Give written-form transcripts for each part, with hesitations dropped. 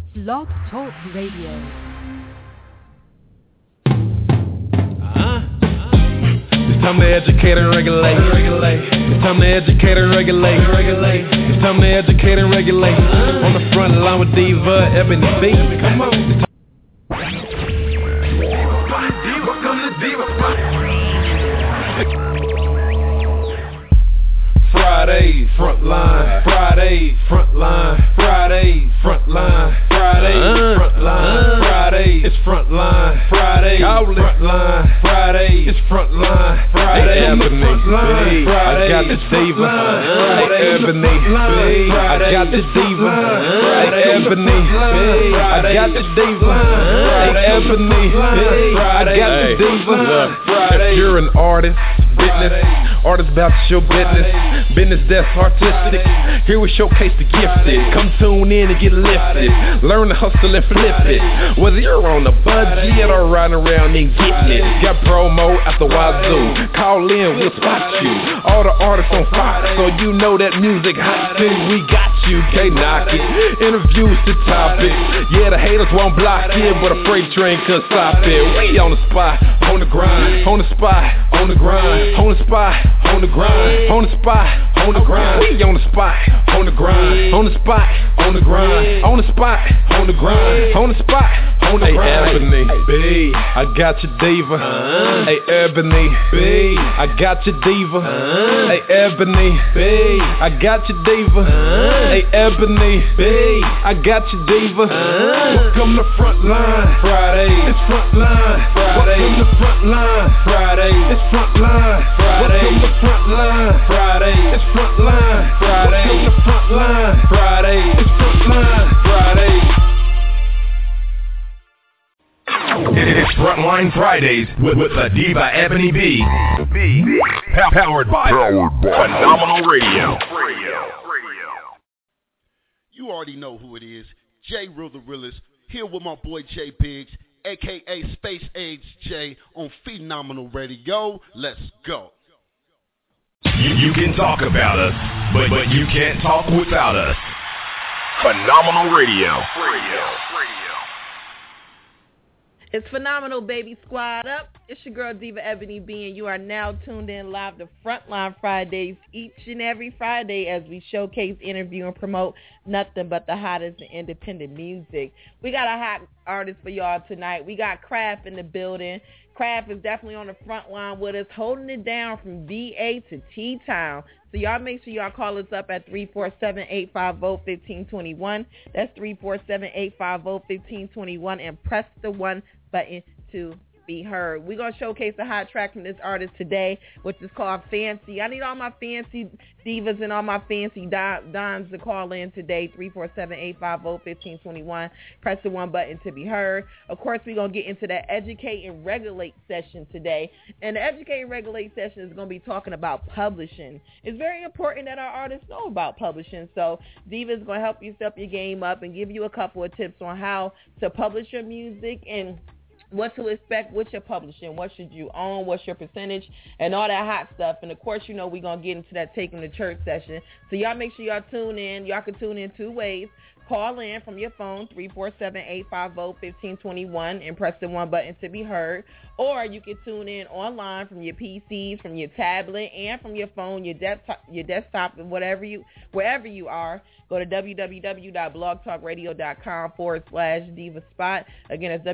Blog Talk Radio. It's time to educate and regulate. It's time to educate and regulate. It's time to educate and regulate. On the front line with Diva, Ebony B. Come on. Welcome to Diva. Friday, front line. Friday, front line. Friday, front line. Friday, front line. Friday, it's front line. Friday, front line. Friday, it's front line. Friday, Ebony, I got the diva. Ebony, I got the diva. Ebony, I got the diva. Ebony, I got the diva. If you're an artist, artist about to show business that's artistic. Here we showcase the gifted. Come tune in and get lifted. Learn to hustle and flip it. Whether you're on a budget or riding around and getting it. Got promo at the wazoo. Call in, we'll spot you. All the artists on Fox, so you know that music hot too. We got you, can't knock it. Interviews the topic. Yeah, the haters won't block it, but a freight train could stop it. We on the spot, on the grind, on the spot, on the grind, on the spot, on the grind, on the spot, on the grind. We on the spot, on the grind, on the spot, on the grind, on the spot, on the grind, on the spot, on the grind. Ebony, B, I got your diva. Hey Ebony, B, I got your diva. Hey Ebony, B, I got your diva. Hey Ebony, B, I got your diva. Welcome to front line. Friday, it's front line. Friday, welcome to front line. Friday, it's front line. Friday, welcome to front line. Friday, it's front line. Friday, welcome to front line. Friday, it's front line. Friday. It's Frontline Fridays with the Diva Ebony B. Powered by Phenomenal Radio. You already know who it is. J. Real the Realist, here with my boy J Biggs, a.k.a. Space Age J, on Phenomenal Radio. Let's go. You can talk about us, but you can't talk without us. Phenomenal Radio. It's Phenomenal, baby. Squad up. It's your girl, Diva Ebony B, and you are now tuned in live to Frontline Fridays each and every Friday as we showcase, interview, and promote nothing but the hottest in independent music. We got a hot artist for y'all tonight. We got Craft in the building. Craft is definitely on the front line with us, holding it down from VA to T-Town. So y'all make sure y'all call us up at 347-850-1521. That's 347-850-1521, and press the 1 button to be heard. We're going to showcase the hot track from this artist today, which is called Fancy. I need all my fancy divas and all my fancy dons to call in today, 347-850-1521. Press the 1 button to be heard. Of course, we're going to get into that Educate and Regulate session today. And the Educate and Regulate session is going to be talking about publishing. It's very important that our artists know about publishing. So Diva is going to help you step your game up and give you a couple of tips on how to publish your music and what to expect with your publishing, what should you own, what's your percentage, and all that hot stuff. And, of course, you know we're going to get into that Take 'em to Church session. So y'all make sure y'all tune in. Y'all can tune in 2 ways. Call in from your phone, 347-850-1521, and press the 1 button to be heard. Or you can tune in online from your PCs, from your tablet, and from your phone, your desktop, and wherever you are. Go to www.blogtalkradio.com/divaspot. Again, it's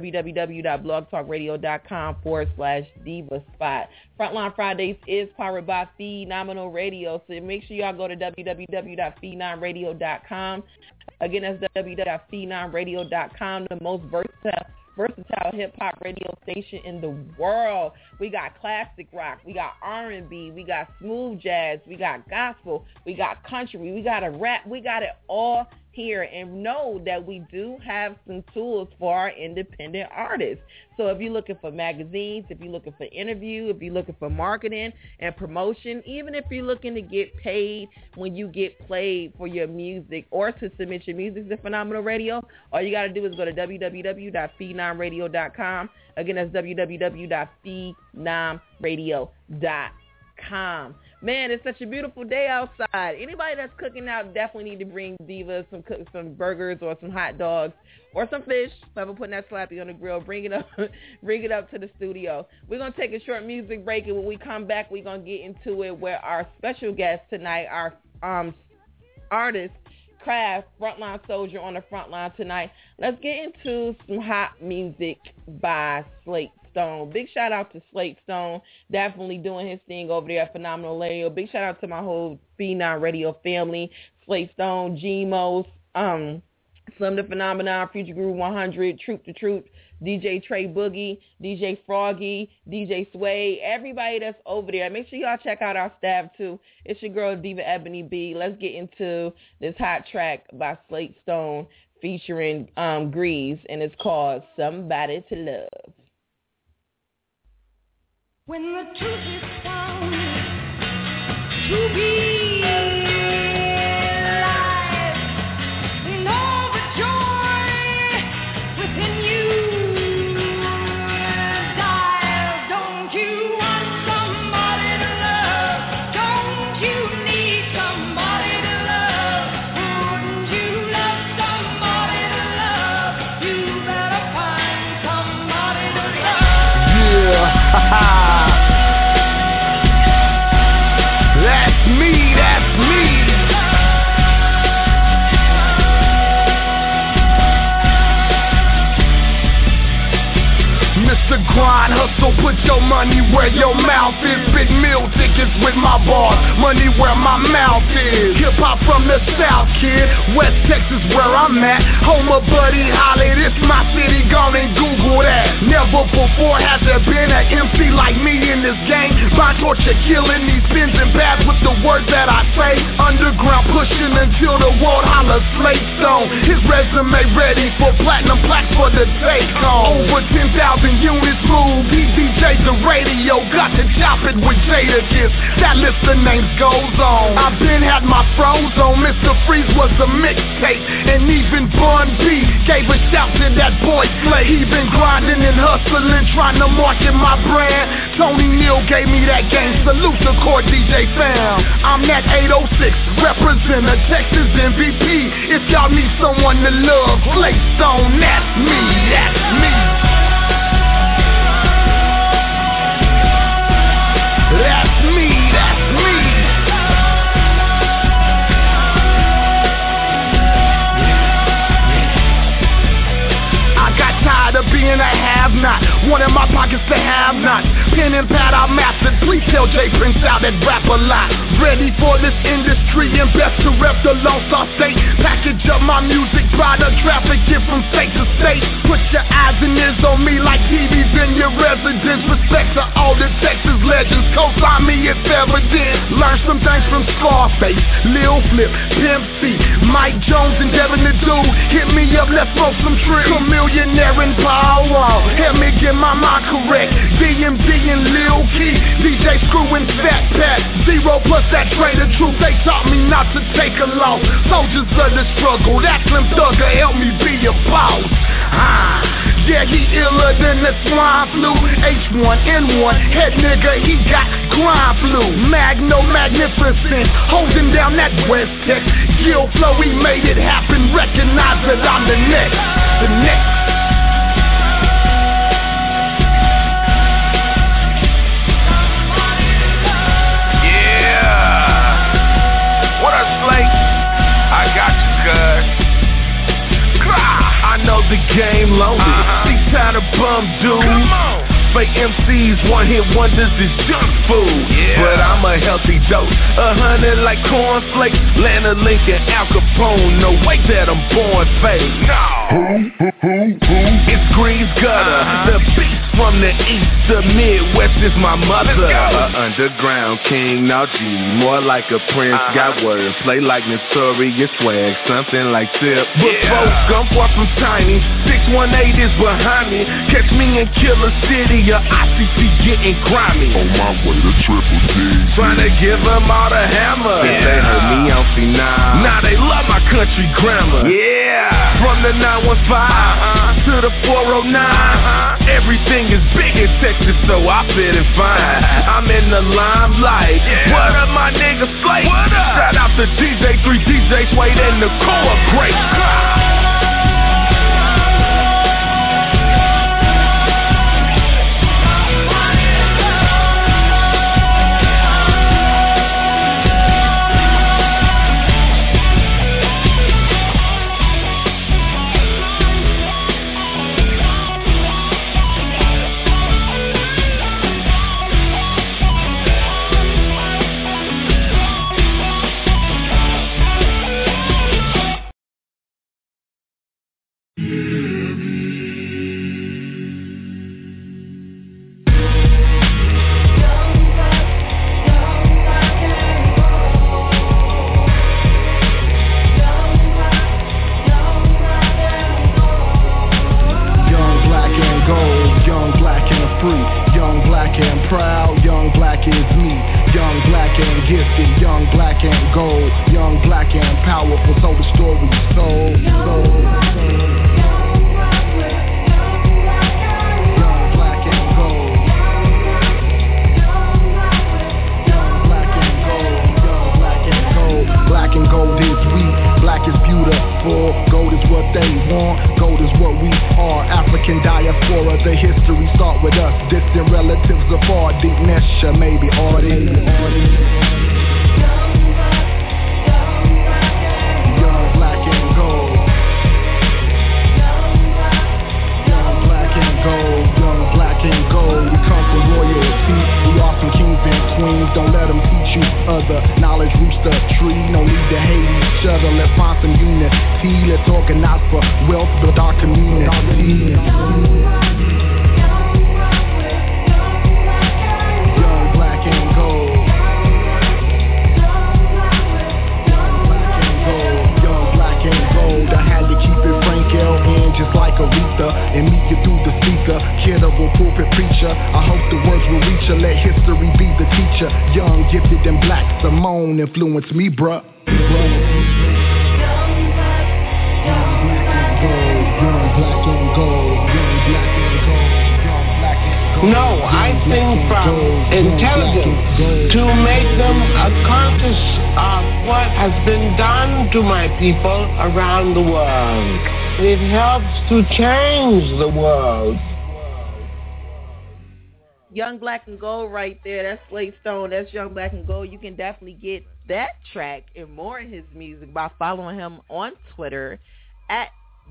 www.blogtalkradio.com/divaspot. Frontline Fridays is powered by Phenomenal Radio, so make sure y'all go to www.phenomenalradio.com. Again, that's www.phenomenalradio.com, the most versatile hip-hop radio station in the world. We got classic rock, we got R&B, we got smooth jazz, we got gospel, we got country, we got a rap, we got it all here. And know that we do have some tools for our independent artists. So if you're looking for magazines, if you're looking for interview, if you're looking for marketing and promotion, even if you're looking to get paid when you get played for your music or to submit your music to Phenomenal Radio, all you got to do is go to www.phenomenalradio.com. Again, that's www.phenomenalradio.com. DivaShop.com. Man, it's such a beautiful day outside. Anybody that's cooking out definitely need to bring Diva some burgers or some hot dogs or some fish. Whoever putting that slappy on the grill, bring it up to the studio. We're going to take a short music break, and when we come back, we're going to get into it where our special guest tonight, our artist, Craft, Frontline Soldier on the front line tonight. Let's get into some hot music by Slate Stone. Big shout out to Slate Stone, definitely doing his thing over there at Phenomenal Radio. Big shout out to my whole Phenom Radio family, Slate Stone, G-Mos, Slim the Phenomenon, Future Groove 100, Troop to Troop, DJ Trey Boogie, DJ Froggy, DJ Sway, everybody that's over there. Make sure y'all check out our staff too. It's your girl Diva Ebony B. Let's get into this hot track by Slate Stone featuring Grease, and it's called Somebody to Love. When the truth is found to be Grind, hustle, put your money where your mouth is. Big meal tickets with my bars, money where my mouth is. Hip hop from the South, kid, West Texas where I'm at. Home of Buddy Holly, this my city, gone and Google that. Never before has there been an MC like me in this game. By torture, killing these pins and pads with the words that I say. Underground pushing until the world hollers Slate Stone. His resume ready for platinum plaques for the take home. Over 10,000 units. Move, DJ the radio, got to chop it with Jada Kiss. That list of names goes on. I've been had my froze on. Mr. Freeze was a mixtape, and even Bun B gave a shout to that boy Slay. He been grinding and hustling, trying to market my brand. Tony Neal gave me that game. Salute the core DJ fam. I'm that 806, represent a Texas MVP. If y'all need someone to love, Slate Stone, that's me, that's me. That's me, that's me. I got tired of being a have-not, wanted my pockets to have nots. Pen and pad I mastered, please tell Jay Prince out that rap a lot. Ready for this industry and best to rep the Lone Star State. Package up my music, product, traffic it from state to state. Put your eyes and ears on me like TVs in your residence. Respect to all the Texas legends, co-sign me if ever did. Learn some things from Scarface, Lil Flip, Pimp C, Mike Jones and Devin the Dude. Hit me up, let's smoke some trees. Chamillionaire and Power, help me get my mind correct. DMD and Lil Key, DJ Screw and Fat Pat. Zero plus that Trader Truth, they taught me not to take a loss. Soldiers of the struggle, that Slim Thugger help me be a boss. Yeah, he iller than the swine flu. H1N1, head nigga, he got grind flu. Magno magnificent, holding down that West Tech. Gil Flow, he made it happen. Recognize that I'm the next, the next. I know the game loaded. These kind of bum dudes. Fake MCs, one hit wonders is junk food. But I'm a healthy dose, 100 like cornflakes. Lana Lincoln, Al Capone, no way that I'm born fake. No. It's Grease Gutter, the beast from the east. The Midwest is my mother. Underground king, now G, more like a prince. Got words, play like Notorious Swag, something like Tip. But folks, I'm far from tiny. 618 is behind me. Catch me in Killer City. Your ICC getting grimy. On my way to Triple D. Trying to give them all the hammer. If they heard me on Phenom. Now they love my country grammar. Yeah. From the 915. to the 409. Everything is big in Texas, so I fit it fine. I'm in the limelight. What up, my nigga Slate? Shout out to DJ 3 DJ Slate and the core break. Influence me, bruh. No, I think from intelligence to make them conscious of what has been done to my people around the world. It helps to change the world. Young Black and Gold right there. That's Slate Stone. That's Young Black and Gold. You can definitely get that track and more of his music by following him on Twitter at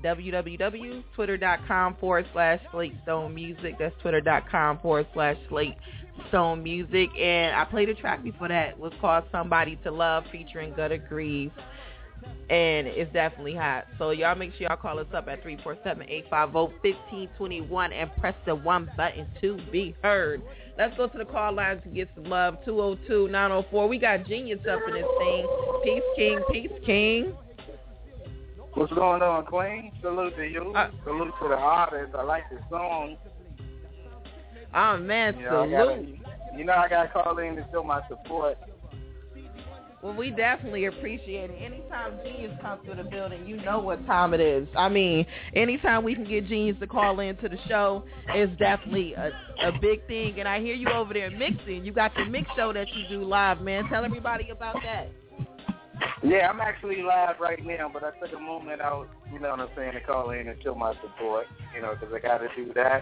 www.twitter.com/Slate Stone Music. That's twitter.com/Slate Stone Music. And I played a track before that. It was called Somebody to Love featuring Gutter Grieve. And it's definitely hot. So y'all make sure y'all call us up at 347-850-1521 and press the 1 button to be heard. Let's go to the call lines and get some love. 202-904. We got Genius up in this thing. Peace King, Peace King. What's going on, Queen? Salute to you. Salute to the artist. I like the song. Oh, man, salute. I got to call in to show my support. Well, we definitely appreciate it. Anytime Genius comes to the building, you know what time it is. I mean, anytime we can get Genius to call in to the show, it's definitely a big thing. And I hear you over there mixing. You got your mix show that you do live, man. Tell everybody about that. Yeah, I'm actually live right now, but I took a moment out, you know what I'm saying, to call in and show my support, because I got to do that.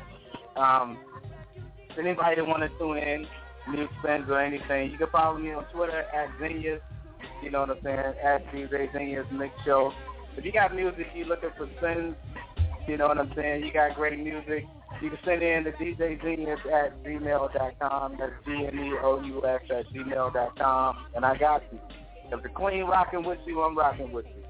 If anybody that want to tune in, new spins or anything, you can follow me on Twitter at Genius, you know what I'm saying, at DJ Genius Mix Show. If you got music, you looking for spins, you know what I'm saying, you got great music, you can send in to djgenius@gmail.com. That's GNEOUS@gmail.com, and I got you. If the Queen rocking with you, I'm rocking with you.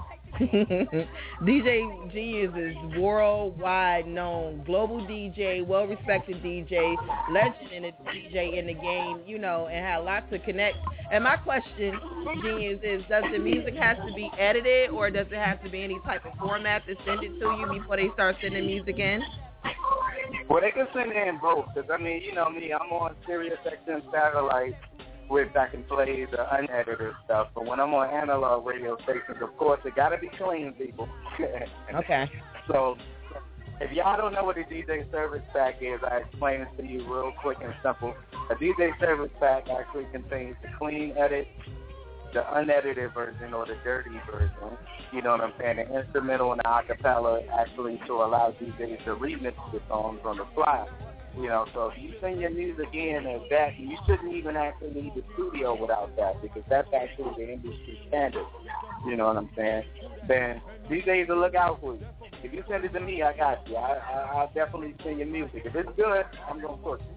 DJ Genius is worldwide known, global DJ, well-respected DJ, legend in the DJ in the game, and had a lot to connect. And my question, Genius, is does the music have to be edited or does it have to be any type of format to send it to you before they start sending music in? Well, they can send in both, because, you know me, I'm on Sirius XM satellite, which I can play the unedited stuff. But when I'm on analog radio stations, of course, it got to be clean, people. Okay. So If y'all don't know what a DJ service pack is, I explain it to you real quick and simple. A DJ service pack actually contains the clean edit, the unedited version, or the dirty version. You know what I'm saying? The instrumental and the acapella actually to allow DJs to remix the songs on the fly. You know, so if you send your music in as that, you shouldn't even actually need the studio without that, because that's actually the industry standard. You know what I'm saying? Then DJs will look out for you. If you send it to me, I got you. I'll definitely send your music. If it's good, I'm going to push it.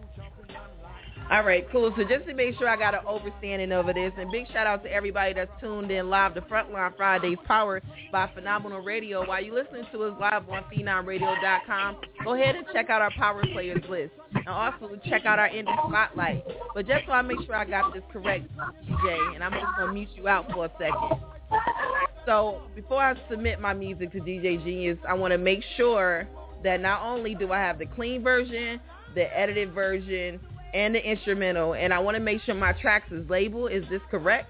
All right, cool. So just to make sure I got an understanding over this, and big shout out to everybody that's tuned in live to Frontline Fridays, powered by Phenomenal Radio. While you listening to us live on PhenomRadio.com, go ahead and check out our Power Players list, and also check out our Indie Spotlight. But just so I make sure I got this correct, DJ, and I'm just going to mute you out for a second. So before I submit my music to DJ Genius, I want to make sure that not only do I have the clean version, the edited version, and the instrumental, and I want to make sure my tracks is labeled. Is this correct?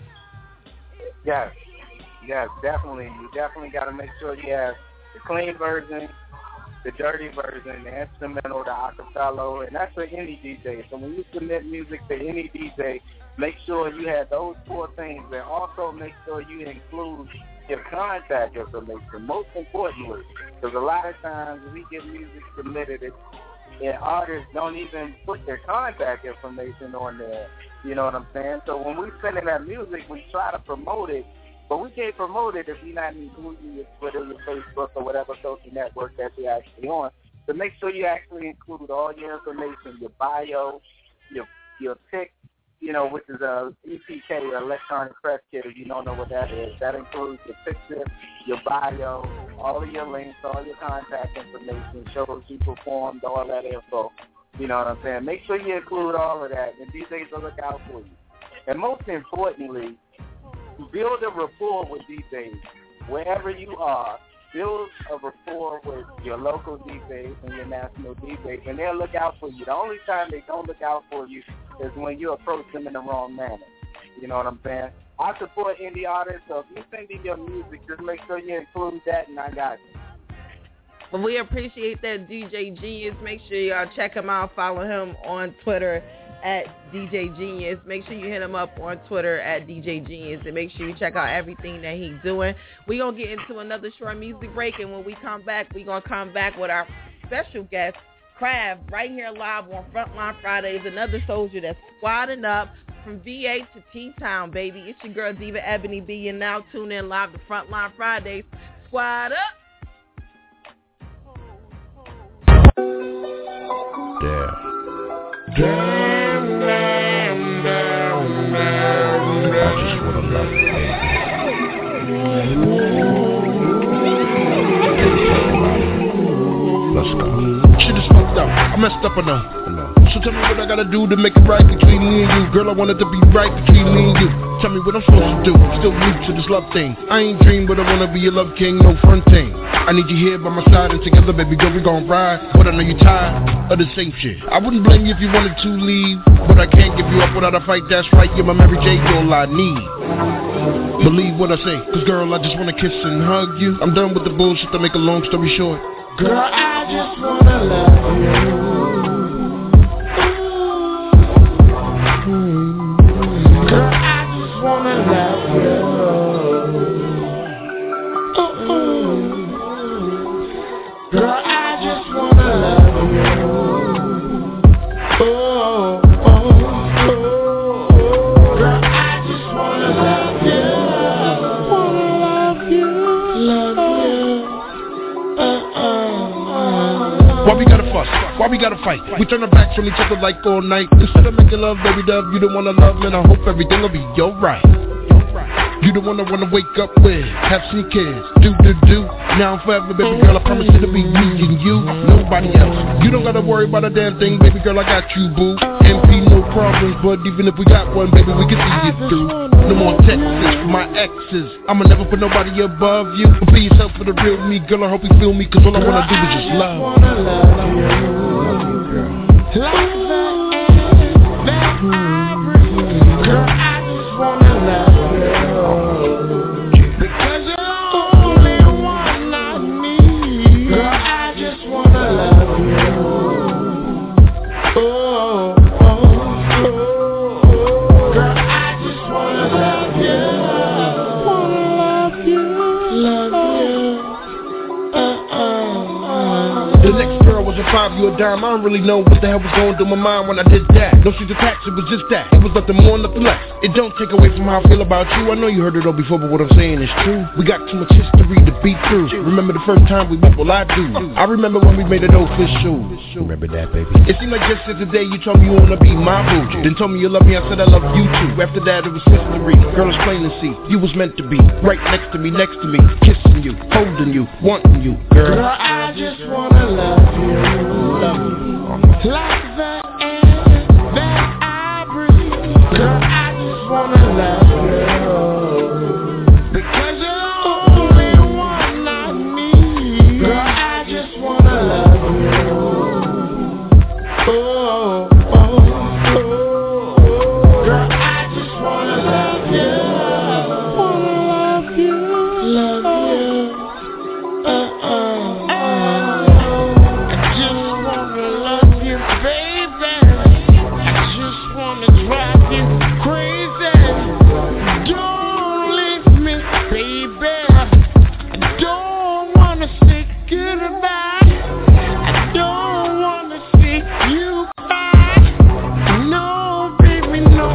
Yes, definitely. You definitely got to make sure you have the clean version, the dirty version, the instrumental, the acapella, and that's for any DJ. So when you submit music to any DJ, make sure you have those 4 things, and also make sure you include your contact information, most importantly, because a lot of times we get music submitted, and artists don't even put their contact information on there. You know what I'm saying? So when we send in that music, we try to promote it, but we can't promote it if you're not including your Twitter, your Facebook, or whatever social network that you're actually on. So make sure you actually include all your information, your bio, your pic, you know, which is a EPK, or electronic press kit, if you don't know what that is. That includes your picture, your bio, all of your links, all your contact information, shows you performed, all that info. You know what I'm saying? Make sure you include all of that, and DJs will look out for you. And most importantly, build a rapport with DJs. Wherever you are, build a rapport with your local DJs and your national DJs, and they'll look out for you. The only time they don't look out for you is when you approach them in the wrong manner. You know what I'm saying? I support indie artists, so if you send me your music, just make sure you include that, and I got you. Well, we appreciate that, DJ Genius. Make sure y'all check him out. Follow him on Twitter at DJ Genius. Make sure you hit him up on Twitter at DJ Genius, and make sure you check out everything that he's doing. We're going to get into another short music break, and when we come back, we're going to come back with our special guest, Krav, right here live on Frontline Fridays, another soldier that's squadding up from VA to T-Town, baby. It's your girl, Diva Ebony B, and now tune in live to Frontline Fridays. Squad up! Damn, I just wanna love you. Let's go. Shit is fucked up. I messed up, I know. So tell me what I gotta do to make it right between me and you. Girl, I want it to be right between me and you. Tell me what I'm supposed to do. Still new to this love thing. I ain't dream, but I wanna be your love king, no fronting. I need you here by my side, and together, baby girl, we gon' ride. But I know you tired of the same shit. I wouldn't blame you if you wanted to leave, but I can't give you up without a fight. That's right, you're my Mary J, you're all I need. Believe what I say, cause girl, I just wanna kiss and hug you. I'm done with the bullshit, to make a long story short. Girl, I just wanna love you. Girl, I just wanna love you. Girl, I just wanna love you. Oh, oh, oh. Girl, I just wanna love you. Wanna love you, Why we gotta fuss? Why we gotta fight? We turn our backs on each other like all night. Instead of making love, baby dove, you don't wanna love, and I hope everything will be alright. You the one I wanna wake up with, have some kids, do. Now I'm forever, baby girl, I promise you to be me and you, nobody else. You don't gotta worry about a damn thing, baby girl, I got you, boo. MP, no problems, but even if we got one, baby, we can see it through. No more texts for my exes, I'ma never put nobody above you. But be yourself for the real me, girl, I hope you feel me, cause all I wanna do is just love. Love you, girl. Like the air that I breathe, girl, I just wanna love you. Because you're the only one I need. Girl, I just wanna The next girl was a 5, you a dime. I don't really know what the hell was going through my mind when I did that. No she's attached, it was just that. It was nothing more, nothing less. It don't take away from how I feel about you. I know you heard it all before, but what I'm saying is true. We got too much history to be through. Remember the first time we met? Well, I do. I remember when we made it official. Remember that, baby? It seemed like just yesterday you told me you wanna be my boo. Then told me you love me, I said I love you too. After that it was history. Girl, it's plain to see. You was meant to be right next to me, kissing you, holding you, wanting you, girl. Girl, I just wanna love you. Like the air that I breathe. Girl, I just wanna love you. Because you're the only one I need. Girl, I just wanna love you. Oh, oh, oh. Girl, I just wanna love you. Wanna love you. Love you. I just wanna love you, baby. I just wanna drive you crazy. Don't leave me, baby. I don't wanna say goodbye. I don't wanna see you cry. No, baby, no.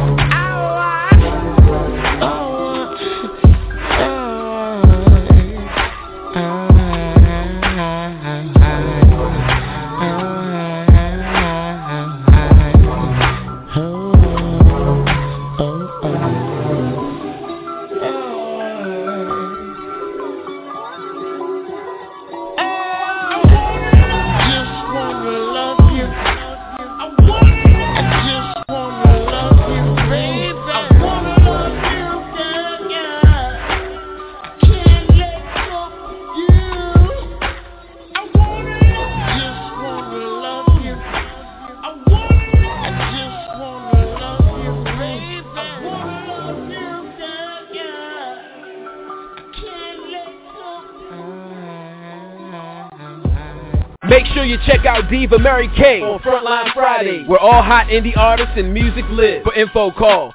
Make sure you check out Diva Mary Kay on Frontline Fridays, where all hot indie artists and music live. For info, call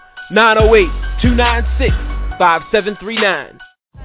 908-296-5739.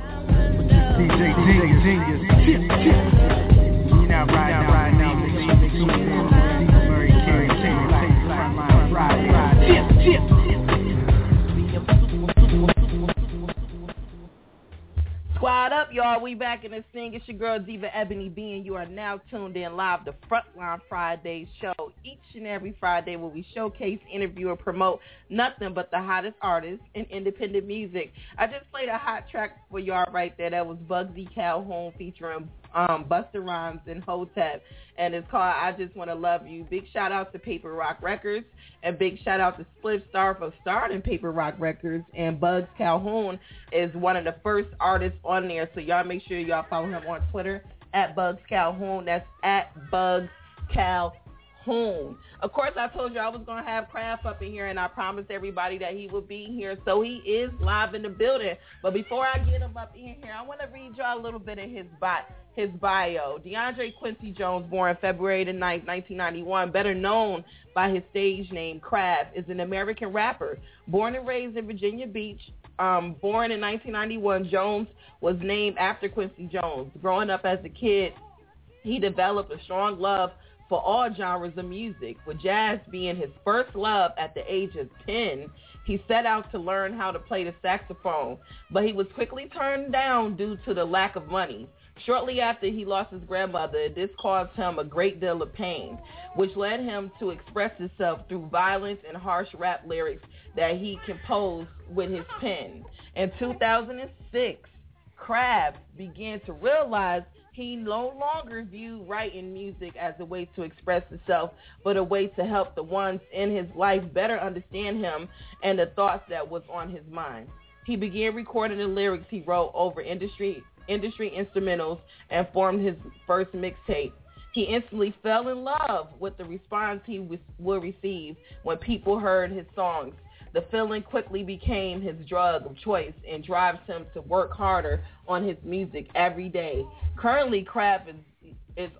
Squad up, y'all. We back in this thing. It's your girl, Diva Ebony B, and you are now tuned in live to Frontline Fridays show. Each and every Friday where we showcase, interview, and promote nothing but the hottest artists in independent music. I just played a hot track for y'all right there. That was Bugsy Calhoun featuring Busta Rhymes and Hotep, and it's called I Just Want to Love You. Big shout out to Paper Rock Records, and big shout out to Spliff Star for starting Paper Rock Records, and Bugs Calhoun is one of the first artists on there, so y'all make sure y'all follow him on Twitter at Bugs Calhoun. That's at Bugs Calhoun. Of course, I told you I was going to have Kraft up in here, and I promised everybody that he would be here, so he is live in the building. But before I get him up in here, I want to read y'all a little bit of his bio. DeAndre Quincy Jones, born February the 9th, 1991, better known by his stage name Kraft, is an American rapper. Born and raised in Virginia Beach, born in 1991, Jones was named after Quincy Jones. Growing up as a kid, he developed a strong love for all genres of music, with jazz being his first love at the age of 10. He set out to learn how to play the saxophone, but he was quickly turned down due to the lack of money. Shortly after he lost his grandmother, this caused him a great deal of pain, which led him to express himself through violence and harsh rap lyrics that he composed with his pen. In 2006, Kraft began to realize he no longer viewed writing music as a way to express himself, but a way to help the ones in his life better understand him and the thoughts that was on his mind. He began recording the lyrics he wrote over industry instrumentals and formed his first mixtape. He instantly fell in love with the response he would receive when people heard his songs. The feeling quickly became his drug of choice and drives him to work harder on his music every day. Currently, Kraft is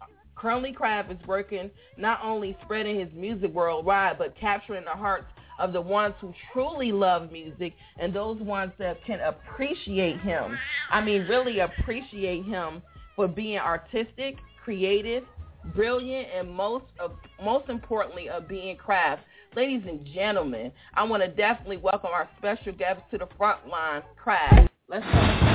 working not only spreading his music worldwide, but capturing the hearts of the ones who truly love music and those ones that can appreciate him. I mean, really appreciate him for being artistic, creative, brilliant, and most importantly, of being craft. Ladies and gentlemen, I want to definitely welcome our special guest to the front line, Craft. Let's go.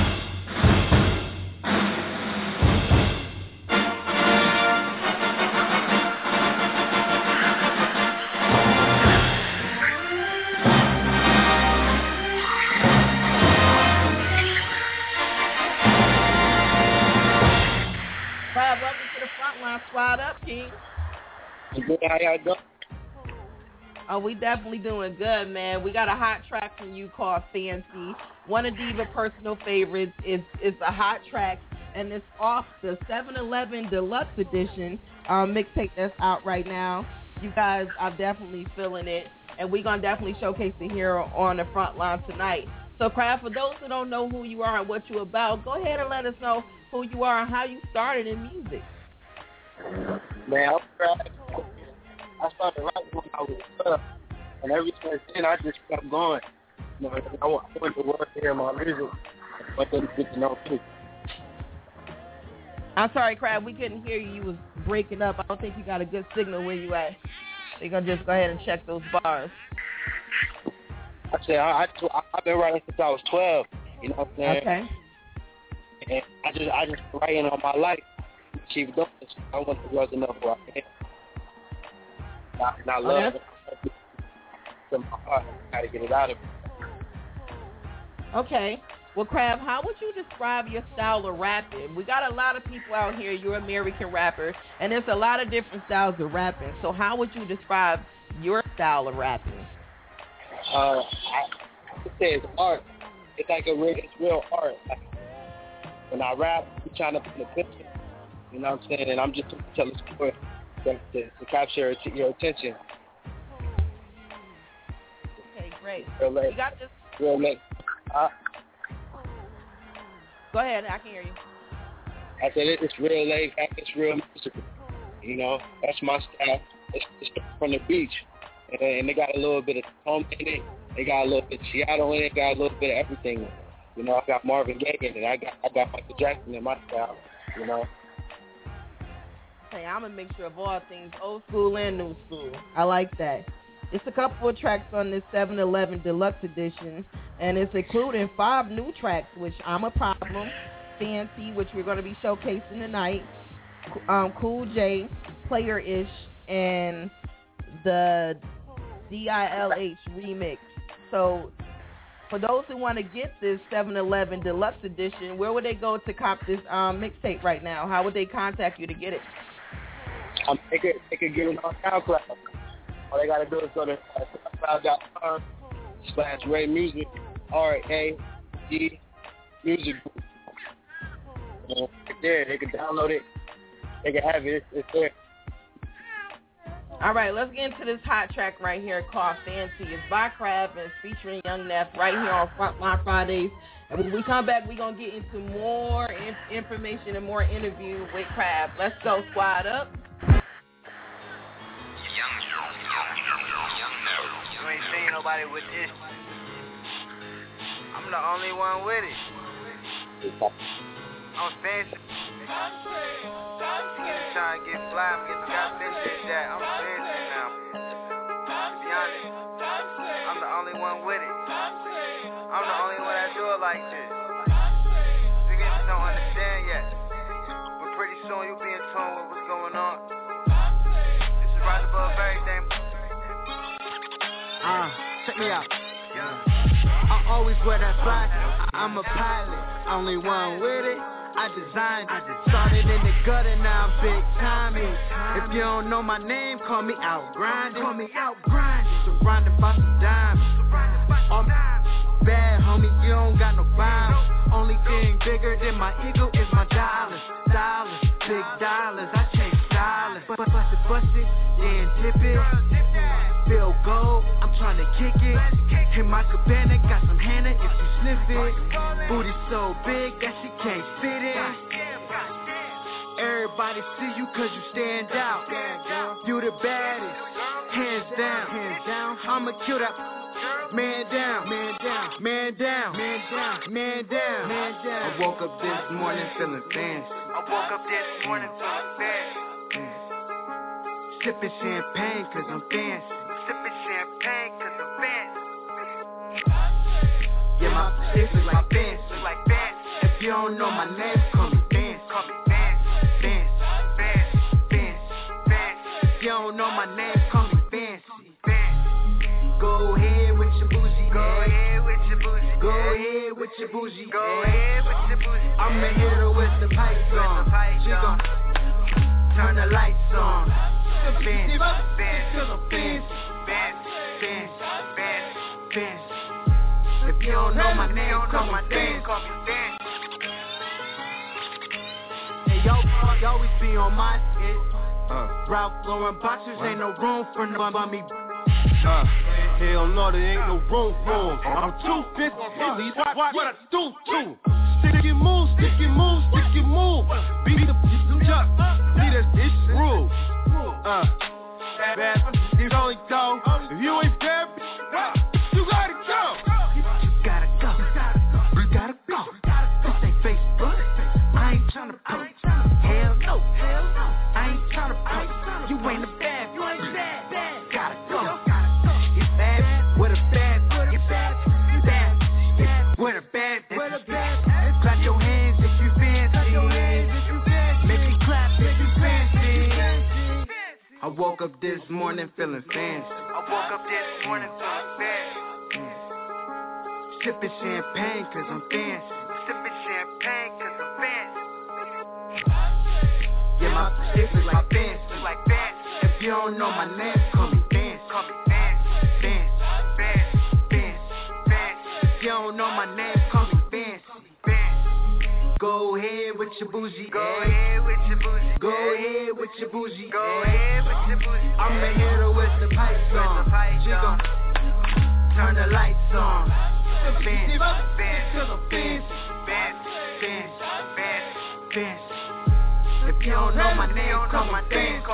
Welcome to the front line. Squad up, King. Good, how y'all doing? Oh, we definitely doing good, man. We got a hot track from you called Fancy. One of Diva personal favorites is a hot track, and it's off the 7-Eleven Deluxe Edition mixtape that's out right now. You guys are definitely feeling it, and we're going to definitely showcase it here on the front line tonight. So, Craft, for those who don't know who you are and what you're about, go ahead and let us know who you are and how you started in music. Man, I'm Craft. I started writing when I was 12, and ever since then, I just kept going. You know, I went to work to hear my music, but then get to know me. I'm sorry, Craft, we couldn't hear you. You was breaking up. I don't think you got a good signal where you at. We're going to just go ahead and check those bars. I said, I've been writing since I was 12, you know what I'm saying? Okay. And I just writing all my life. Chief Douglas, I want to work enough where I can. And I love it. To my heart, I gotta get it out of me. Okay. Well, Craft, how would you describe your style of rapping? We got a lot of people out here. You're an American rapper, and there's a lot of different styles of rapping. So how would you describe your style of rapping? I would say it's art. It's like it's real art. Like, when I rap, I'm trying to put a picture. You know what I'm saying? And I'm just telling a story to capture your attention. Okay, great. Real late. You got this. Real late. Go ahead. I can hear you. I said it's real laid back. It's real musical. You know, that's my style. It's from the beach. And they got a little bit of home in it. They got a little bit of Seattle in it. Got a little bit of everything in it. You know, I got Marvin Gaye in it. I got Michael Jackson in my style. You know. Hey, I'm a mixture of all things, old school and new school. I like that. It's a couple of tracks on this 7-Eleven Deluxe Edition, and it's including 5 new tracks, which I'm a Problem, Fancy, which we're going to be showcasing tonight, Cool J, Player-ish, and the DILH remix. So for those who want to get this 7-Eleven Deluxe Edition, where would they go to cop this mixtape right now? How would they contact you to get it? They could get it on SoundCloud. All they got to do is go to SoundCloud.com/Ray Music, R-A-E Music. It's there. They can download it. They can have it. It's there. All right, let's get into this hot track right here called Fancy. It's by Craft and it's featuring Young Neff right here on Frontline Fridays. And when we come back, we're going to get into more information and more interview with Craft. Let's go, squad up. You ain't seen nobody with this. I'm the only one with it. I'm fancy. Niggas trying to get fly, I'm getting got bitches that. I'm fancy now. To be honest, I'm the only one with it. I'm the only one that do it like this. Niggas don't understand yet. But pretty soon you'll be in tune with what's going on. This is right above everything. Check me out. I always wear that fly. I'm a pilot, only one with it. I designed it. Started in the gutter, now I'm big timey. If you don't know my name, call me out grinding. Surrounded by some diamonds. Bad homie, you don't got no bombs. Only thing bigger than my ego is my dollars. Dollars, big dollars. I chase dollars. Bust it, then dip it. Feel gold, I'm trying to kick it. In my cabana, got some Hannah if you sniff it. Booty so big that she can't fit it. Everybody see you cause you stand out. You the baddest, hands down. I'ma kill that man down. I woke up this morning feeling fancy. Sipping champagne cause I'm fancy. Sipping champagne cause I'm fancy. Yeah, my shit look like fancy. If you don't know my name, call me Fancy. Fancy. If you don't know my name, call me Fancy. Go ahead with your bougie. Go ahead with your bougie. I'ma hit her with the pipes on. She gon' turn the lights on. Fancy. If you don't know my name, call me Fancy. Hey, yo, always be on my shit. Ralph Lauren boxers, ain't no room for no bummy. Hell no, there ain't no room for him. I'm 250, what I do too? Stick your move. Beat the up, see that this rule. Bad, you only go. If you ain't bad, you gotta go. You gotta go. This ain't Facebook. I ain't tryna post. Hell no. I ain't tryna post. You ain't a bad. Gotta go. Get bad. With a bad. Get bad. With a bad. Clap your hands if you fancy. Make me clap if you fancy. I woke up this morning feeling fancy. Sipping champagne cause I'm fancy. Yeah, my shit look like fancy. If you don't know my name, call me Fancy. If you don't know my name, call me Fancy. Go ahead with your bougie. I'ma hit her with the pipes on. She gon' turn the lights on. Fancy. If you don't know my name, call me Fancy.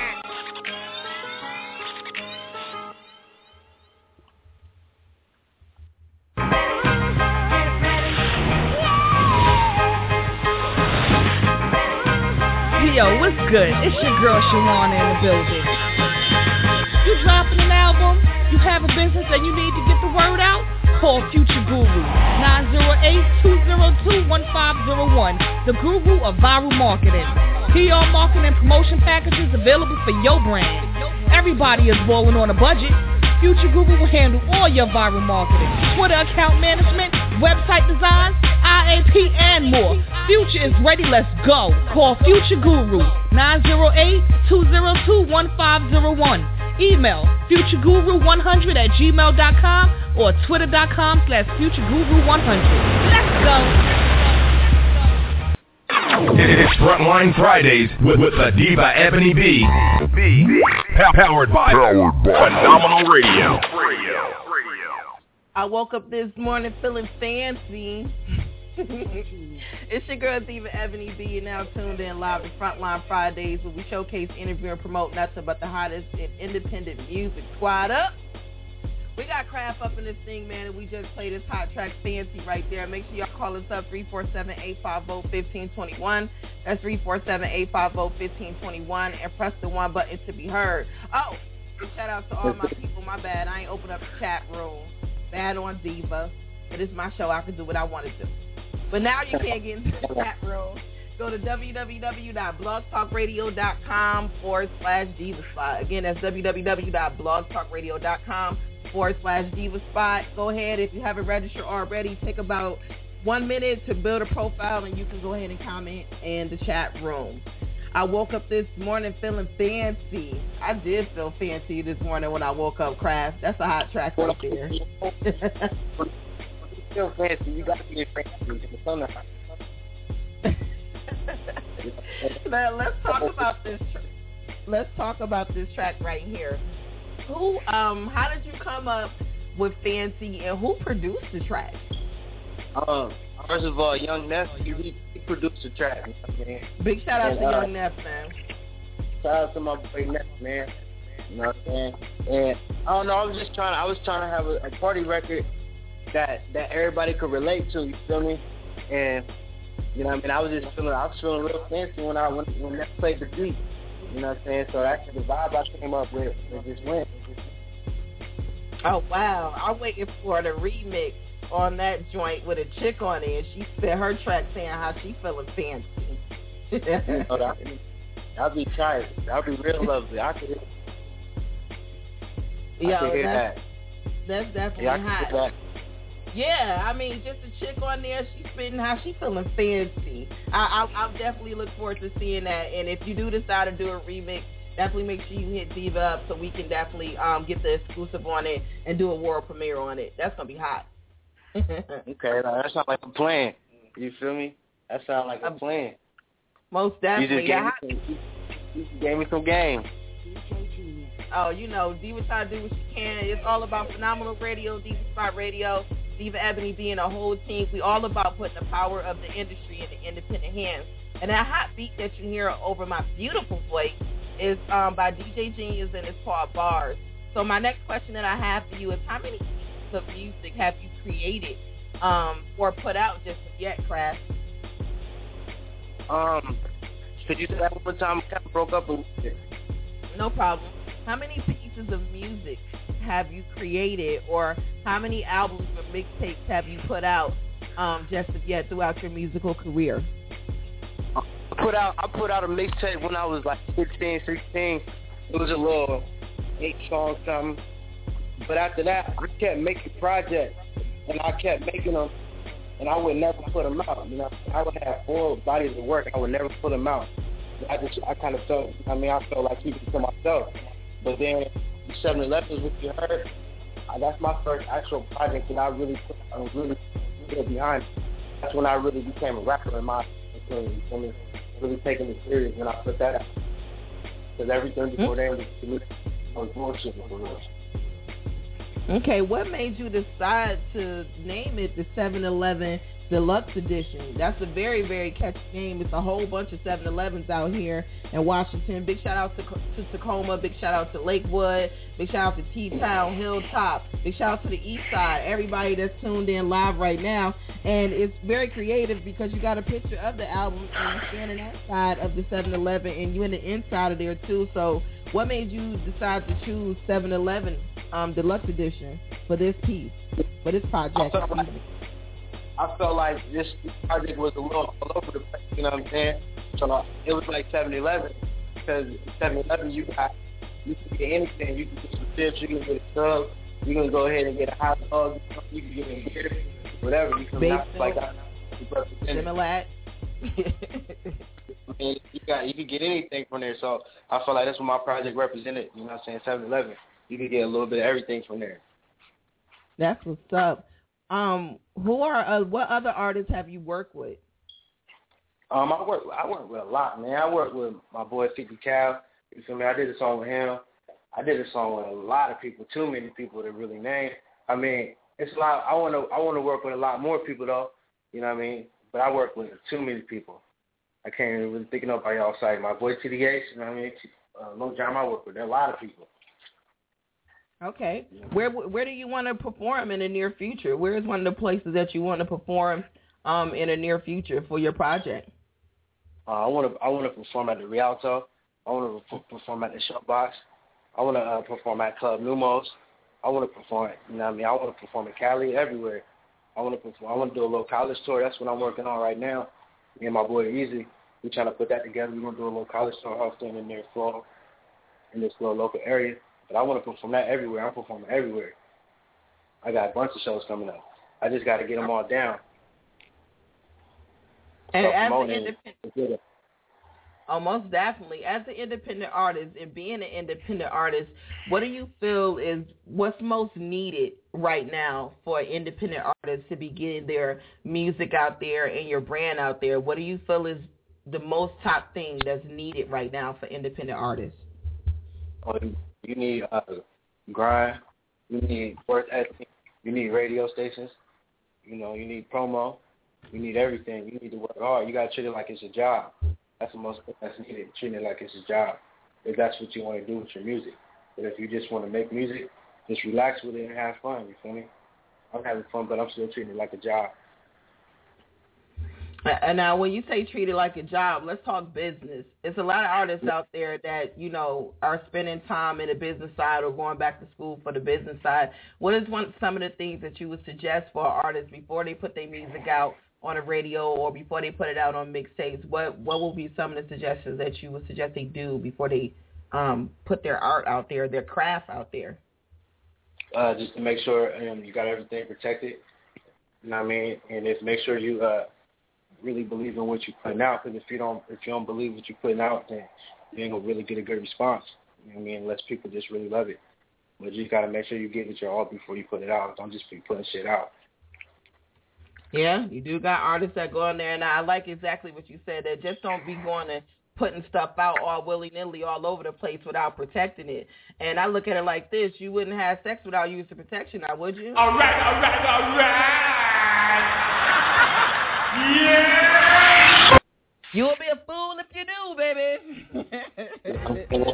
Yo, what's good? It's your girl Shawana in the building. You dropping an album? You have a business and you need to get the word out? Call Future Guru, 908-202-1501, the guru of viral marketing. PR marketing and promotion packages available for your brand. Everybody is balling on a budget. Future Guru will handle all your viral marketing, Twitter account management, website designs, IAP, and more. Future is ready, let's go. Call Future Guru, 908-202-1501. Email futureguru100@gmail.com or twitter.com/futureguru100. Let's go. It's Frontline Fridays with the Diva Ebony B. Powered by Phenomenal Radio. I woke up this morning feeling fancy. It's your girl Diva Ebony B. You're now tuned in live to Frontline Fridays, where we showcase, interview, and promote nothing but the hottest in independent music. Squad up. We got Craft up in this thing, man, and we just played this hot track Fancy right there. Make sure y'all call us up, 347-850-1521. That's 347-850-1521, and press the 1 button to be heard. Oh, and shout out to all my people. My bad, I ain't opened up the chat room. Bad on Diva. But it's my show. I can do what I want to do. But now you can't get into the chat room. Go to www.blogtalkradio.com/DivaSpot. Again, that's www.blogtalkradio.com/DivaSpot. Go ahead, if you haven't registered already, take about 1 minute to build a profile, and you can go ahead and comment in the chat room. I woke up this morning feeling fancy. I did feel fancy this morning when I woke up, Craft. That's a hot track right there. Still fancy, you gotta be fancy. Now let's talk about this. Let's talk about this track right here. How did you come up with Fancy, and who produced the track? First of all, Young Neff, he produced the track. Man. Big shout out to Young Neff, man. Shout out to my boy Neff, man. You know what I'm saying? And I don't know, I was trying to have a party record that everybody could relate to, you feel me? And you know what I mean, I was feeling real fancy when Neff played the beat. You know what I'm saying? So that's the vibe I came up with. It just went. Oh, wow. I'm waiting for the remix on that joint with a chick on it. And she spent her track saying how she feeling fancy. Oh, that'd be tight. That'd be real lovely. I could hear that. That's definitely hot. Yeah, I mean, just a chick on there, she's spitting how she feeling fancy. I'll definitely look forward to seeing that. And if you do decide to do a remix, definitely make sure you hit Diva up so we can definitely get the exclusive on it and do a world premiere on it. That's going to be hot. Okay, that sounds like a plan. You feel me? That sounds like a plan. Most definitely. You just gave me some game. Oh, you know, Diva try to do what she can. It's all about Phenomenal Radio, Diva Spot Radio, Diva Ebony being a whole team. We all about putting the power of the industry in the independent hands. And that hot beat that you hear over my beautiful voice is by DJ Genius, and it's called Bars. So my next question that I have for you is, how many pieces of music have you created or put out just yet, Craft? Could you say that one more time? I kind of broke up a little bit. No problem. How many pieces of music have you created, or how many albums or mixtapes have you put out just of yet throughout your musical career? I put out a mixtape when I was like 15, 16. It was a little 8-song something. But after that, I kept making projects, and I kept making them, and I would never put them out. You know, I would have 4 bodies of work. I would never put them out. I kind of felt, I felt like keeping it to myself. But then 7-Eleven is what you heard. That's my first actual project that I really put behind. That's when I really became a rapper in my opinion. Really taking it serious when I put that out. Because everything before then was bullshit for real. Okay, what made you decide to name it the 7-Eleven Deluxe Edition? That's a very, very catchy name. It's a whole bunch of 7-Elevens out here in Washington. Big shout out to Tacoma. Big shout out to Lakewood. Big shout out to T-Town, Hilltop. Big shout out to the East Side. Everybody that's tuned in live right now. And it's very creative because you got a picture of the album and you're standing outside of the 7-Eleven and you in the inside of there too. So what made you decide to choose 7-Eleven Deluxe Edition for this piece, for this project? I felt like this project was a little all over the place, you know what I'm saying? So it was like 7-Eleven, because 7-Eleven you can get anything. You can get some chips, you can get a sub, you can go ahead and get a hot dog, you can get a beer, whatever. You can not like that. Similat. You can get anything from there. So I felt like that's what my project represented. You know what I'm saying? 7-Eleven. You can get a little bit of everything from there. That's what's up. What other artists have you worked with? I work with a lot, man. I work with my boy 50 Cal. You feel me? I did a song with him. I did a song with a lot of people, too many people to really name. I mean, it's a lot. I want to work with a lot more people though. You know what I mean? But I work with too many people. I can't even really think of by y'all side. My boy TDH, you know what I mean? Long time I work with. There are a lot of people. Okay. Where do you want to perform in the near future? Where is one of the places that you want to perform in the near future for your project? I want to perform at the Rialto. I want to perform at the Showbox. I want to perform at Club Numos. I want to perform, you know what I mean? I want to perform in Cali, everywhere. I want to do a little college tour. That's what I'm working on right now. Me and my boy Easy, we're trying to put that together. We're going to do a little college tour hosting in there in this little local area. But I want to perform that everywhere. I'm performing everywhere. I got a bunch of shows coming up. I just got to get them all down. And as an independent, most definitely, as an independent artist and being an independent artist, what do you feel is what's most needed right now for an independent artist to be getting their music out there and your brand out there? What do you feel is the most top thing that's needed right now for independent artists? You need grind. You need work ethic. You need radio stations. You need promo. You need everything. You need to work hard. You got to treat it like it's a job. That's the most that's needed. Treat it like it's a job. If that's what you want to do with your music. But if you just want to make music, just relax with it and have fun. You feel me? I'm having fun, but I'm still treating it like a job. And now, when you say treat it like a job, let's talk business. It's a lot of artists out there that, are spending time in the business side or going back to school for the business side. What is some of the things that you would suggest for artists before they put their music out on the radio or before they put it out on mixtapes? What will be some of the suggestions that you would suggest they do before they put their art out there, their craft out there? Just to make sure you got everything protected. You know what I mean? And just make sure you really believe in what you're putting out. Because if you don't believe what you're putting out, then you ain't gonna really get a good response. You know what I mean? Unless people just really love it. But you gotta make sure you give it your all before you put it out. Don't just be putting shit out. Yeah, you do got artists that go in there, and I like exactly what you said. That just don't be going to putting stuff out all willy-nilly all over the place without protecting it. And I look at it like this: you wouldn't have sex without using protection, now would you? All right. Yeah! You will be a fool if you do, baby.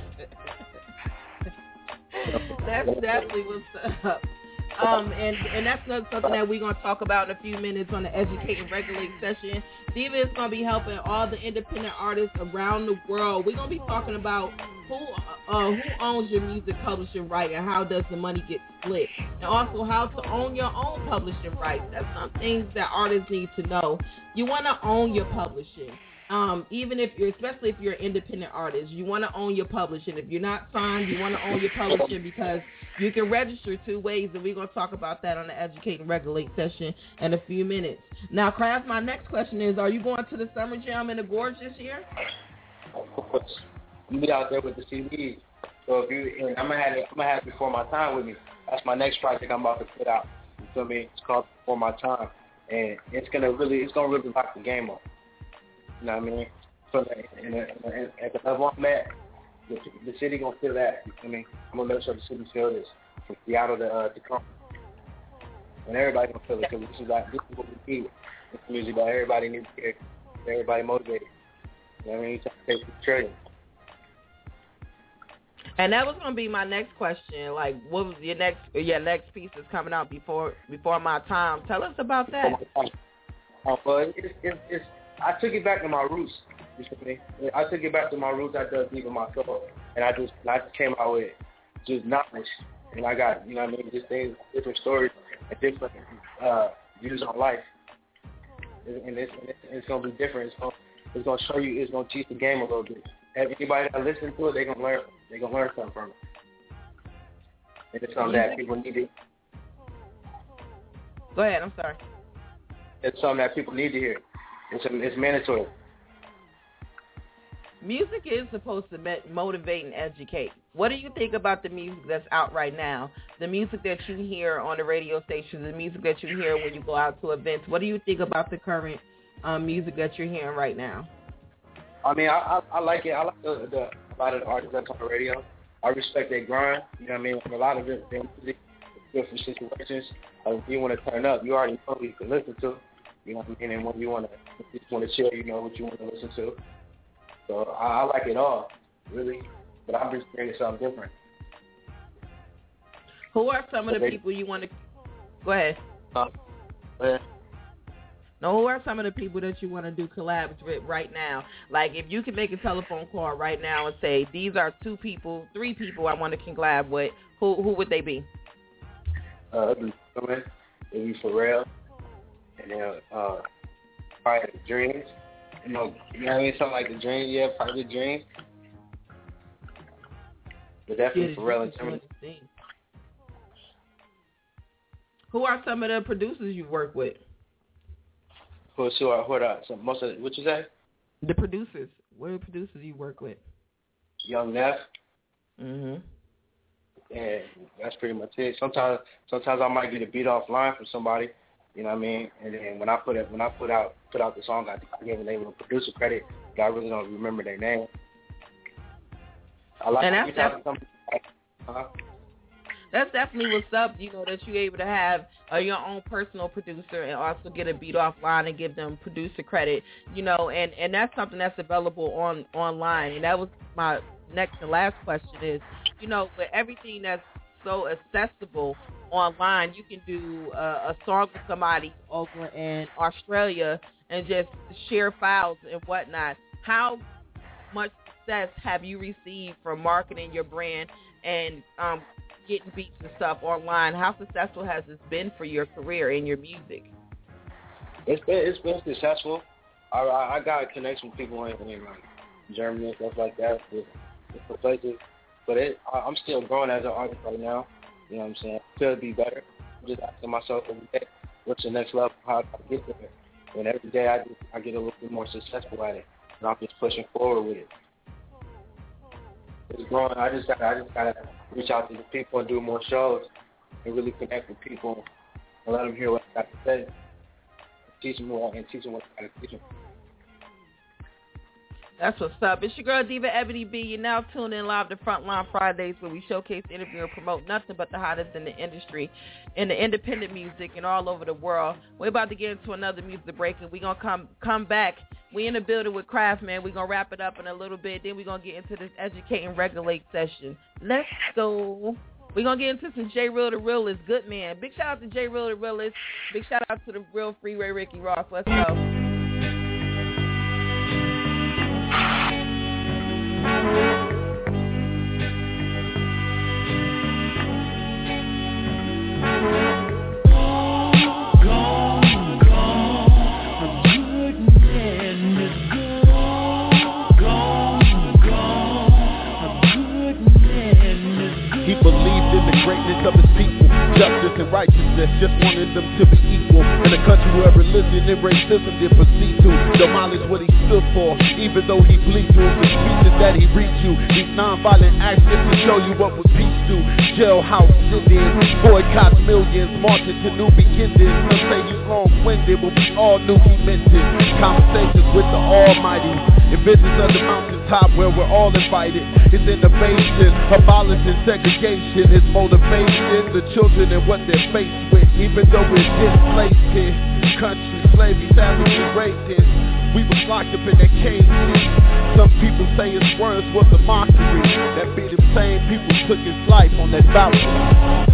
That's definitely what's up. And that's something that we're going to talk about in a few minutes on the Educate and Regulate session. Diva is going to be helping all the independent artists around the world. We're going to be talking about who owns your music publishing right and how does the money get split, and also how to own your own publishing rights. That's some things that artists need to know. You want to own your publishing. Especially if you're an independent artist, you want to own your publishing. If you're not signed, you want to own your publishing because you can register 2 ways, and we're going to talk about that on the Educate and Regulate session in a few minutes. Now, Kraft, my next question is, are you going to the Summer Jam in the Gorge this year? I'm be out there with the CDs. So I'm gonna have Before My Time with me. That's my next project I'm about to put out. You feel me? It's called Before My Time, and it's gonna really lock the game up. You know what I mean? So at the level I'm at, the city gonna feel that. You feel me? I'm gonna make sure the city feel this from Seattle to Tacoma, and everybody gonna feel it because this is what we need. This music that everybody needs to hear, everybody motivated. You know what I mean? You take the trillion. And that was going to be my next question. Like, what was your next piece is coming out before my time? Tell us about that. Well, I took it back to my roots. You feel me? I took it back to my roots. I dug deep in my soul, and I just came out with just knowledge, and I got just things, different stories, and different views on life. And it's gonna be different. It's gonna show you. It's gonna teach the game a little bit. Anybody that listens to it, they're gonna learn something from it. And it's something that people need to. Go ahead. I'm sorry. It's something that people need to hear. It's mandatory. Music is supposed to motivate and educate. What do you think about the music that's out right now? The music that you hear on the radio stations, the music that you hear when you go out to events. What do you think about the current music that you're hearing right now? I mean, I like it. I like a lot of the artists that's on the radio. I respect their grind. You know what I mean? A lot of their music is good for situations. If you want to turn up, you already know what you can listen to. You know what I mean? And when you just want to chill, you know what you want to listen to. So I like it all, really. But I'm just hearing something different. Who are some of the people you want to... Go ahead. Go ahead. Now, who are some of the people that you want to do collabs with right now? Like, if you could make a telephone call right now and say, these are 2 people, 3 people I want to collab with, who would they be? It'd be Pharrell, and then probably The Dreams. You know what I mean? Something like The Dreams, yeah, probably The Dreams. But definitely Pharrell and Timberland. Who are some of the producers you work with? What you say? The producers. What are the producers you work with? Young Neff. Mhm. And that's pretty much it. Sometimes I might get a beat offline from somebody, you know what I mean? And then when I put out the song, I give them a producer credit, but I really don't remember their name. I like That's definitely what's up, that you're able to have your own personal producer and also get a beat offline and give them producer credit, and that's something that's available online. And that was my next and last question is, with everything that's so accessible online, you can do a song with somebody over in Australia and just share files and whatnot. How much success have you received from marketing your brand and getting beats and stuff online? How successful has this been for your career and your music? It's been successful. I got a connection with people in Germany and stuff like that, with places. But I'm still growing as an artist right now. You know what I'm saying? Could be better. I'm just asking myself every day, what's the next level? How do I get there? And every day I get a little bit more successful at it, and I'm just pushing forward with it. It's growing. I just gotta reach out to the people and do more shows and really connect with people and let them hear what I got to say. Teach them what I got to teach them. That's what's up. It's your girl, Diva Ebony B. You're now tuned in live to Frontline Fridays, where we showcase, interview, and promote nothing but the hottest in the industry, in the independent music, and all over the world. We're about to get into another music break, and we're going to come back. We in the building with Craftman. We're going to wrap it up in a little bit. Then we're going to get into this Educate and Regulate session. Let's go. We're going to get into some J. Real the Realist, Good Man. Big shout out to J. Real the Realist. Big shout out to the Real Freeway Ricky Ross. Let's go. Of his people, justice and righteousness, just wanted them to be equal. In a country where religion and racism did proceed to demolish what he stood for, even though he bleed through the speeches that he read you. These nonviolent acts just to show you what was peace do. Jailhouse sit-ins, boycott millions, marching to new beginnings. Some say he's long-winded, but we all knew he meant it. Conversations with the Almighty, and visions of the mountaintop where we're all invited. His innovation, abolishing segregation, his motivation, the children and what they're faced with. Even though we're displaced here, country, slavery, savagery, racism, we was locked up in that cage. Some people say his words was a mockery. That be the same people took his life on that balcony.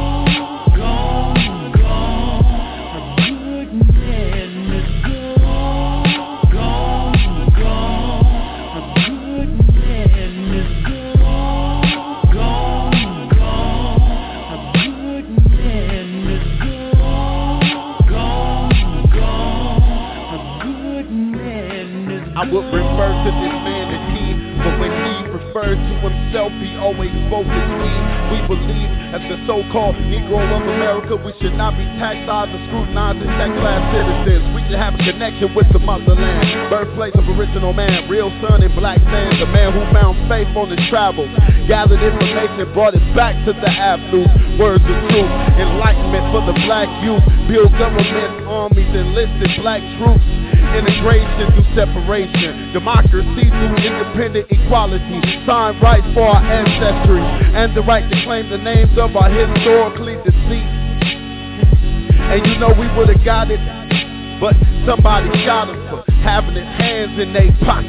I would refer to this man as he, but when he referred to himself, he always spoke as we believe, as the so-called Negro of America, we should not be taxed or scrutinized as second-class citizens. We should have a connection with the motherland, birthplace of original man, real sun in black sand, the man who found faith on his travels, gathered information, brought it back to the avenues, words of truth, enlightenment for the black youth, build government, armies, enlisted black troops, integration through separation, democracy through independent equality, sign rights for our ancestry, and the right to claim the names of our historically deceased. And you know we would've got it, but somebody shot him for having his hands in their pockets.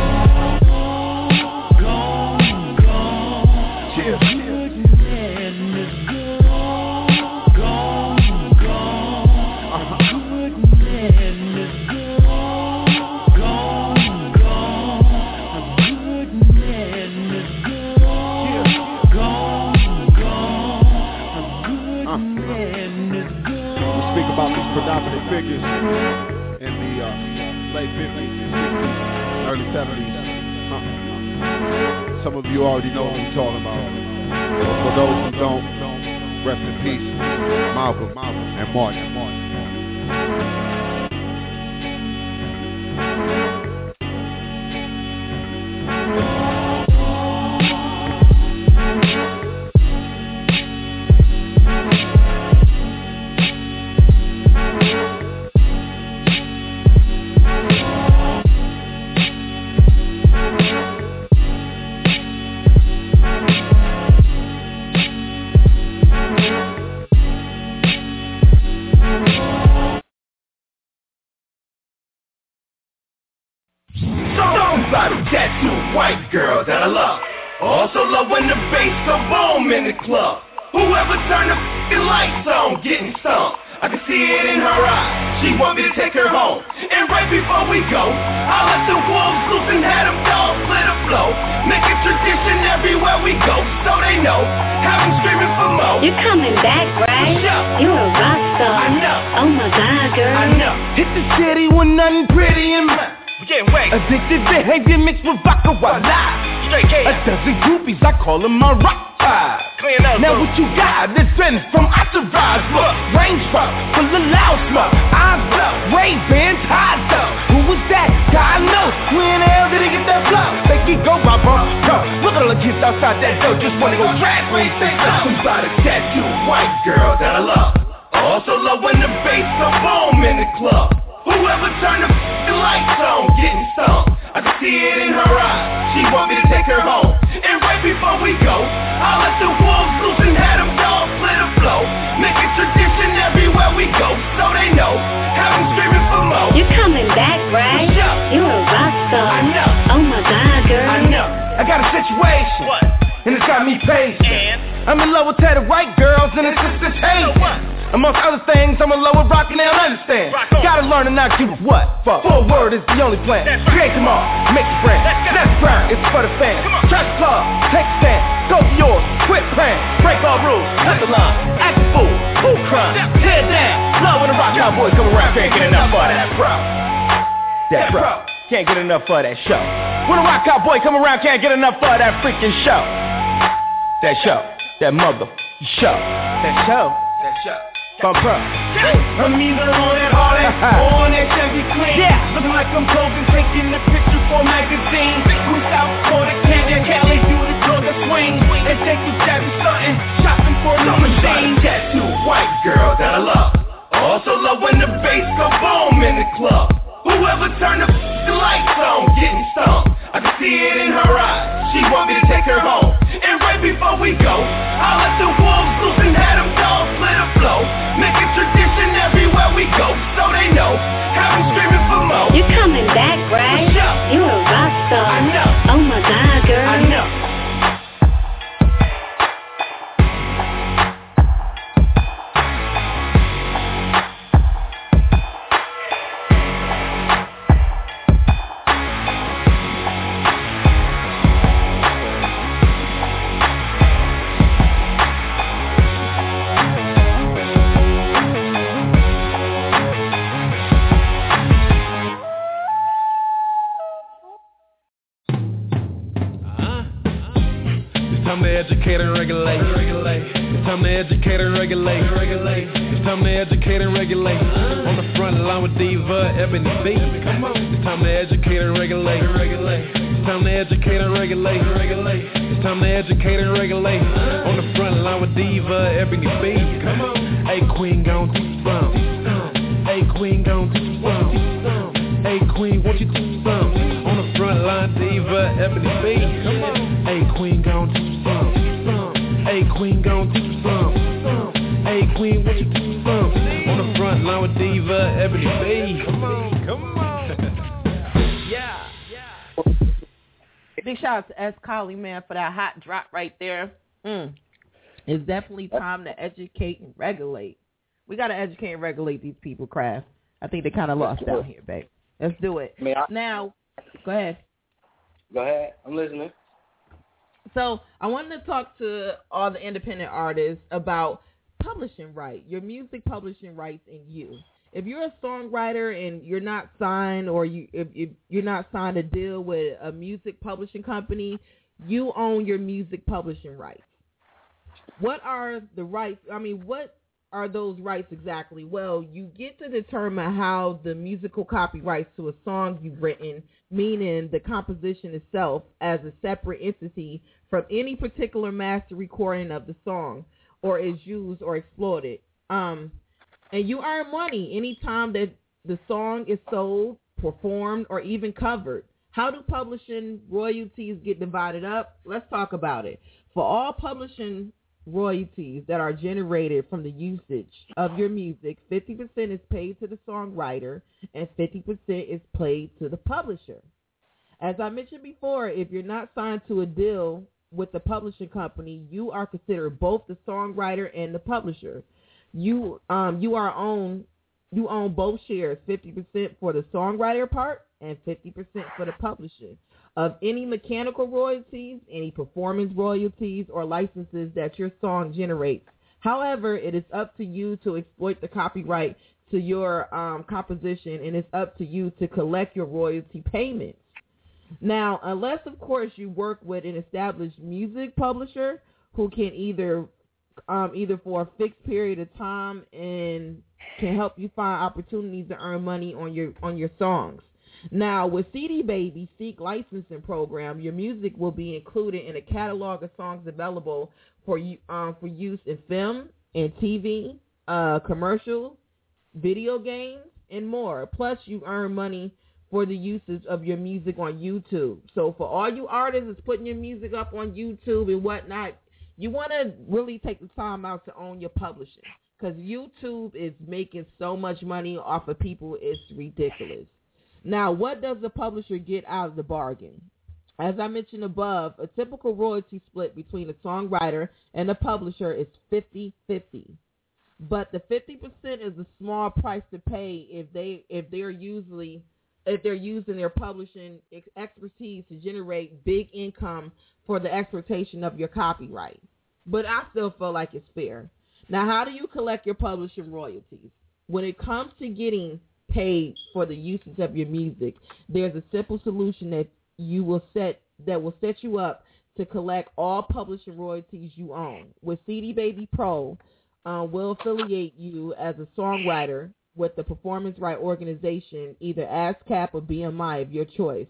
Cheers. Predominant figures in the late 50s, 60s, early 70s. Some of you already know what I'm talking about. But for those who don't, rest in peace, Malcolm and Martin. Girl that I love. Also love when the bass go boom in the club. Whoever turn the lights on, getting stumped. I can see it in her eyes. She want me to take her home. And right before we go, I let the wolves loose and had them dogs let it flow. Make it tradition everywhere we go, so they know. Have them screaming for more. You're coming back, right? You're a rock star. I know. Oh my God, girl. I know. Hit the city with nothing pretty in mind. Addicted behavior mixed with vodka, voila. Straight K. A dozen groupies, I call them my rock tide. Now what you got is been from Entourage. Look, Range Rover, full of loud smoke. Eyes up, Ray-Bans, eyes up. Who was that? God knows. Where in the hell did he get that blow? Think he go by bump. Go, look at all the kids outside that door. Just wanna go drag race and somebody tattoo white girl that I love. I also love when the bass go boom in the club. Whoever turn the lights on, getting some. I can see it in her eyes. She want me to take her home. And right before we go, I let the wolves loose and had them dogs let it flow. Make it tradition everywhere we go, so they know. Have them screaming for more. You're coming back, right? You're a rock star. I know. Oh my God, girl. I know. I got a situation. What? And it's got me patient. And? I'm in love with tatted white girls and it's just this hate. Amongst other things, I'm in love with rock and they'll understand. Gotta learn to not give a what fuck. Full word is the only plan. Create them all, make a brand. Let's grind, it's for the fans. Trust the club, take a stand. Go for yours, quit playing. Break all rules, cut the line. Act a fool, who crime, tear down. Love when the rock cowboy come around, can't get enough of that bro. That bro, can't get enough of that show. When the rock cowboy come around, can't get enough of that freaking show. That show, that mother show. That show, that show. I'm either on that Harley or on that Chevy Queen. Looking like I'm closing, taking the picture for magazine. From South Florida, Canada, Cali, do the Georgia swing. And take you shabby something, shopping for the machine. Tattoo white girl that I love. I also love when the bass go boom in the club. Whoever turn the lights on, getting some. I can see it in her eyes. She want me to take her home. And right before we go, I let the wolves loose and had them dogs let it flow. Make it tradition everywhere we go, so they know. Have them screaming for more. You're coming back, right? You're a rock star. I know. Oh my God, girl. I know. Educate and regulate. It's time to educate and regulate. It's time to educate and regulate. On the front line with Diva, Ebony B. Come on. It's time to educate and regulate. It's time to educate and regulate. It's time to educate and regulate. On the front line with Diva, Ebony B. Come on. Hey Queen, gon' do some. Hey Queen, gon' do some. Hey Queen, won't you do some? On the front line, Diva, Ebony B. Come on. Hey Queen, gon' do some. Hey Queen, gon' do some. Hey Queen, what you do some? On the front line with Diva, Ebony B. Come on, come on. Yeah. Big shout out to S. Collie, man, for that hot drop right there. It's definitely time to educate and regulate. We got to educate and regulate these people, Craft. I think they kind of lost out here, babe. Let's do it. Now, go ahead. Go ahead. I'm listening. So I wanted to talk to all the independent artists about publishing rights, your music publishing rights in you. If you're a songwriter and you're not signed or if you're not signed a deal with a music publishing company, you own your music publishing rights. What are the rights? I mean, what are those rights exactly? Well, you get to determine how the musical copyrights to a song you've written, meaning the composition itself as a separate entity from any particular master recording of the song, or is used or exploited. And you earn money anytime that the song is sold, performed, or even covered. How do publishing royalties get divided up? Let's talk about it. For all publishing royalties that are generated from the usage of your music, 50% is paid to the songwriter and 50% is paid to the publisher. As I mentioned before, if you're not signed to a deal with the publishing company, you are considered both the songwriter and the publisher. you own both shares, 50% for the songwriter part and 50% for the publisher of any mechanical royalties, any performance royalties, or licenses that your song generates. However, it is up to you to exploit the copyright to your composition, and it's up to you to collect your royalty payments. Now, unless, of course, you work with an established music publisher who can either for a fixed period of time and can help you find opportunities to earn money on your songs. Now, with CD Baby Seek licensing program, your music will be included in a catalog of songs available for use in film and TV, commercials, video games, and more. Plus, you earn money for the usage of your music on YouTube. So for all you artists that's putting your music up on YouTube and whatnot, you want to really take the time out to own your publishing, because YouTube is making so much money off of people, it's ridiculous. Now, what does the publisher get out of the bargain? As I mentioned above, a typical royalty split between a songwriter and a publisher is 50-50. But the 50% is a small price to pay if they're using their publishing expertise to generate big income for the exploitation of your copyright. But I still feel like it's fair. Now, how do you collect your publishing royalties? When it comes to getting paid for the usage of your music, there's a simple solution that will set you up to collect all publishing royalties you own. With CD Baby Pro, we'll affiliate you as a songwriter with the performance right organization, either ASCAP or BMI of your choice.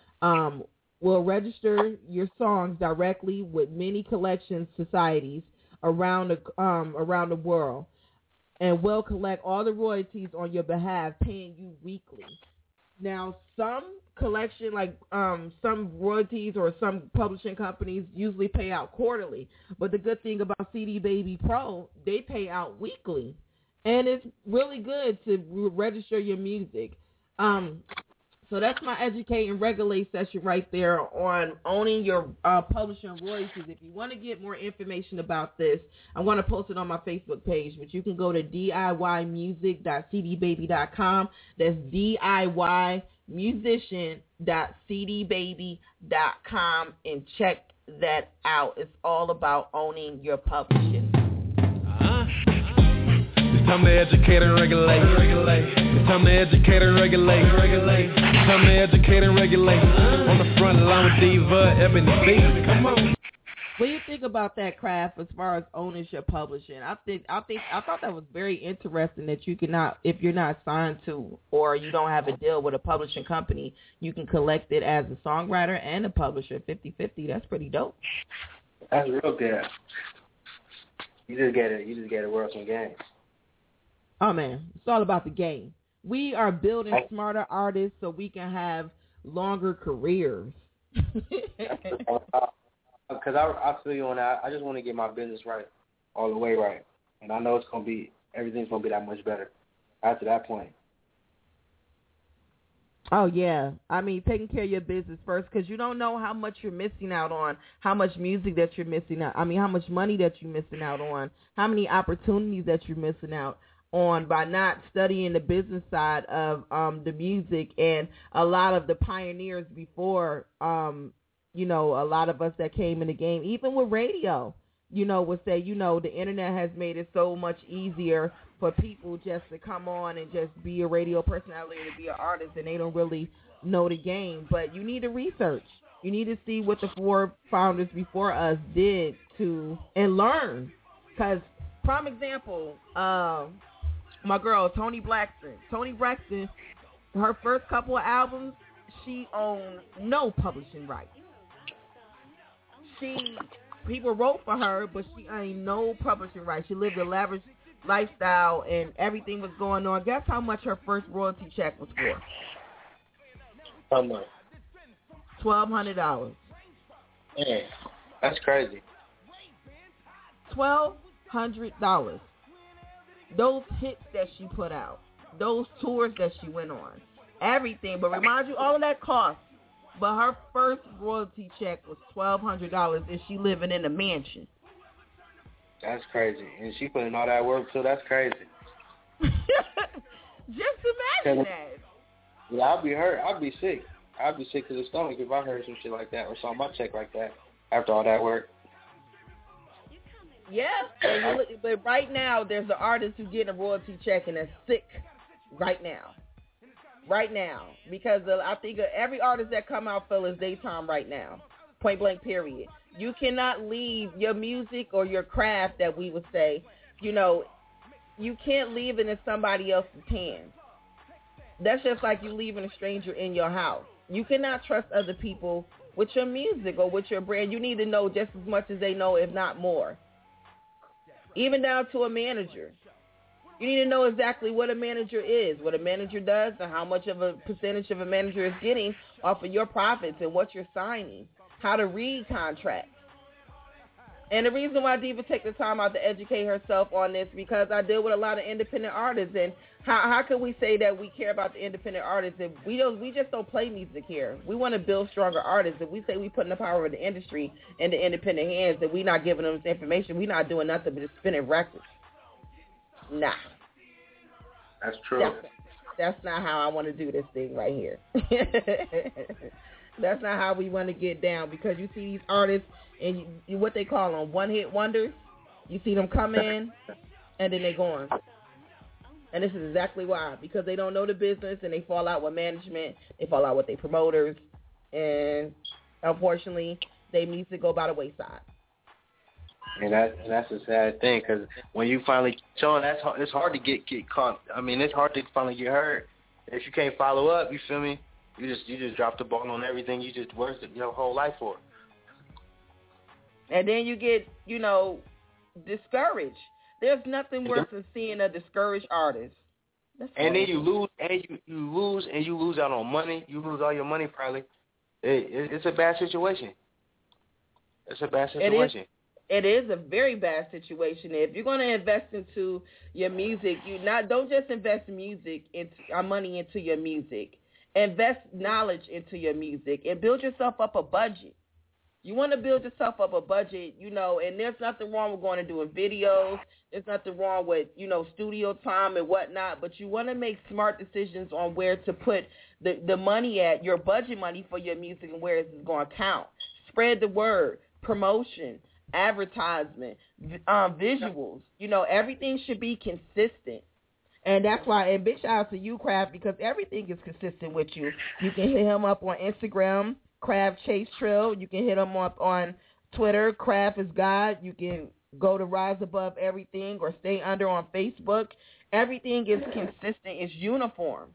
We'll register your songs directly with many collection societies around the world, and we'll collect all the royalties on your behalf, paying you weekly. Now, some collection, some royalties or some publishing companies usually pay out quarterly, but the good thing about CD Baby Pro, they pay out weekly, and it's really good to register your music. So that's my educate and regulate session right there on owning your publishing royalties. If you want to get more information about this, I'm going to post it on my Facebook page, but you can go to DIYmusic.cdbaby.com. That's DIYmusician.cdbaby.com, and check that out. It's all about owning your publishing. It's time to educate and regulate. It's time to educate and regulate. It's time to educate and regulate. On the front line with Diva, Ebony B. Come on. What do you think about that, Craft, as far as ownership publishing? I thought that was very interesting that you cannot, if you're not signed to or you don't have a deal with a publishing company, you can collect it as a songwriter and a publisher 50-50. That's pretty dope. That's real good. You just get to work some games. Oh, man, it's all about the game. We are building smarter artists so we can have longer careers. Because I feel you on that. I just want to get my business right, all the way right. And I know everything's going to be that much better after that point. Oh, yeah. I mean, taking care of your business first, because you don't know how much you're missing out on, how much music that you're missing out. I mean, how much money that you're missing out on, how many opportunities that you're missing out on by not studying the business side of the music. And a lot of the pioneers before, a lot of us that came in the game, even with radio, would say, the internet has made it so much easier for people just to come on and just be a radio personality, to be an artist, and they don't really know the game. But you need to research. You need to see what the four founders before us did and learn. Because, prime example, my girl, Toni Braxton. Toni Braxton, her first couple of albums, she owned no publishing rights. People wrote for her, but she owned no publishing rights. She lived a lavish lifestyle, and everything was going on. Guess how much her first royalty check was for? How much? $1,200. Man, that's crazy. $1,200. Those hits that she put out, those tours that she went on, everything. But remind you, all of that cost. But her first royalty check was $1,200, and she living in a mansion. That's crazy. And she put in all that work, too. That's crazy. Just imagine that. Yeah, I'd be hurt. I'd be sick. I'd be sick to the stomach if I heard some shit like that or saw my check like that after all that work. Yeah, but right now there's an artist who's getting a royalty check and that's sick right now. Right now. Because I think every artist that come out feel is daytime right now. Point blank period. You cannot leave your music or your craft, that we would say, you know, you can't leave it in somebody else's hands. That's just like you leaving a stranger in your house. You cannot trust other people with your music or with your brand. You need to know just as much as they know, if not more. Even down to a manager. You need to know exactly what a manager is, what a manager does, and how much of a percentage of a manager is getting off of your profits and what you're signing, how to read contracts. And the reason why Diva take the time out to educate herself on this, because I deal with a lot of independent artists, and how can we say that we care about the independent artists if we just don't play music here? We want to build stronger artists. If we say we putting the power of the industry in the independent hands and we not giving them this information, we not doing nothing but just spinning records. Nah. That's true. That's not how I want to do this thing right here. That's not how we want to get down, because you see these artists and what they call them one-hit wonders. You see them come in and then they gone. And this is exactly why, because they don't know the business and they fall out with management, they fall out with their promoters, and unfortunately, they need to go by the wayside. And that's a sad thing, because when you finally show, it's hard to get caught. I mean, it's hard to finally get heard. If you can't follow up, you feel me? You just drop the ball on everything you just worked your whole life for. And then you get, discouraged. There's nothing worse than seeing a discouraged artist. And then you lose out on money. You lose all your money probably. It's a bad situation. It's a bad situation. It is a very bad situation. If you're going to invest into your music, don't just invest money into your music. Invest knowledge into your music and build yourself up a budget. You want to build yourself up a budget, and there's nothing wrong with going and doing videos. There's nothing wrong with, studio time and whatnot, but you want to make smart decisions on where to put the money at, your budget money for your music, and where it's going to count. Spread the word, promotion, advertisement, visuals. Everything should be consistent. And that's why, and big shout out to you, Craft, because everything is consistent with you. You can hit him up on Instagram, Craft Chase Trill. You can hit him up on Twitter, Craft is God. You can go to Rise Above Everything or Stay Under on Facebook. Everything is consistent. It's uniform.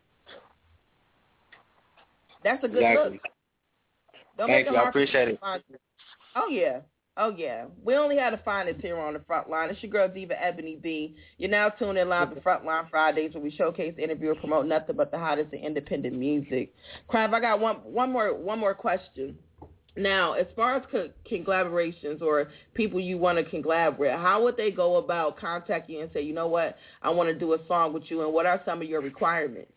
That's a good look. Thank you. I appreciate it. Oh, yeah. We only had the finest here on the front line. It's your girl, Diva Ebony B. You're now tuned in live to Frontline Fridays, where we showcase, interview, and promote nothing but the hottest in independent music. Crab, I got one more question. Now, as far as collaborations or people you want to collab with, how would they go about contacting you and say, you know what, I want to do a song with you, and what are some of your requirements?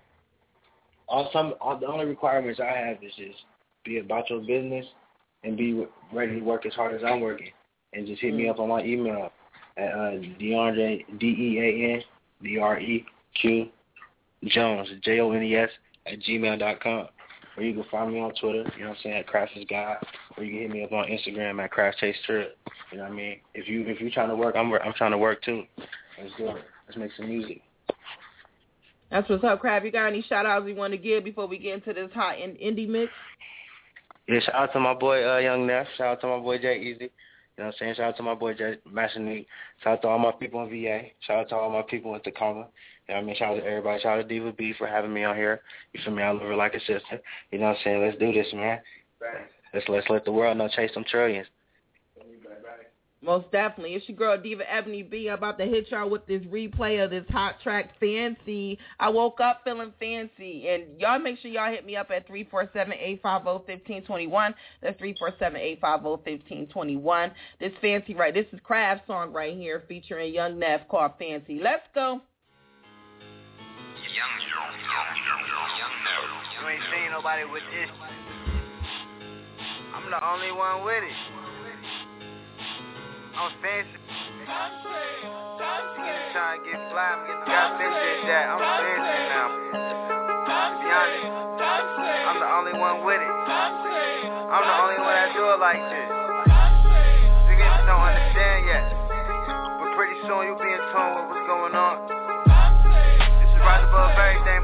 The only requirements I have is just be about your business and be ready to work as hard as I'm working. And just hit me up on my email at DeAndre, DeAndreQ Jones, Jones, @gmail.com. Or you can find me on Twitter, at Craft is God. Or you can hit me up on Instagram at Craft Chase Trill. You know what I mean? If you're trying to work, I'm trying to work too. Let's do it. Let's make some music. That's what's up, Craft. You got any shout-outs you want to give before we get into this hot indie mix? Yeah, shout out to my boy Young Neff. Shout out to my boy Jay Easy. You know what I'm saying? Shout out to my boy Jay Mashinique. Shout out to all my people in VA. Shout out to all my people in Tacoma. You know what I mean? Shout out to everybody. Shout out to Diva B for having me on here. You feel me? I love her like a sister. You know what I'm saying? Let's do this, man. Let's let the world know, chase them trillions. Most definitely. It's your girl, Diva Ebony B. I'm about to hit y'all with this replay of this hot track, Fancy. I woke up feeling fancy. And y'all make sure y'all hit me up at 347-850-1521. That's 347-850-1521. This is Craft's song right here featuring Young Neff called Fancy. Let's go. Young Neff. You ain't seen nobody with this. I'm the only one with it. I'm fancy. Niggas trying to get fly, I'm getting got busy at that. I'm fancy now. To be honest, I'm the only one with it. I'm the only one that do it like this. Niggas don't understand yet. But pretty soon you'll be in tune with what's going on. This is right above everything.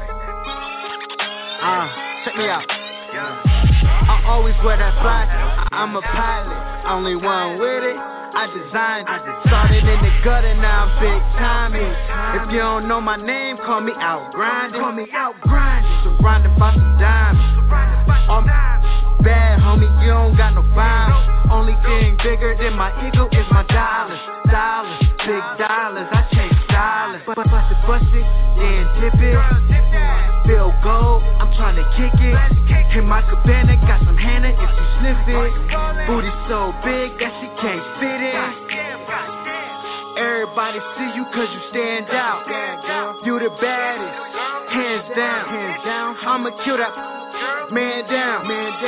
Check me out. I always wear that fly. I'm a pilot, only one with it. I designed it. Started in the gutter, now I'm big timey. If you don't know my name, call me out grinding. Surrounded by some diamonds. I'm bad, homie, you don't got no vibe. Only thing bigger than my ego is my dollars. Big dollars, I chase dollars. Bust it, then dip it. Feel gold, I'm trying to kick it. In my cabana, got some Hannah if you sniff it. Booty so big that she can't fit it. Everybody see you cause you stand out. You the baddest, hands down. I'ma kill that man down.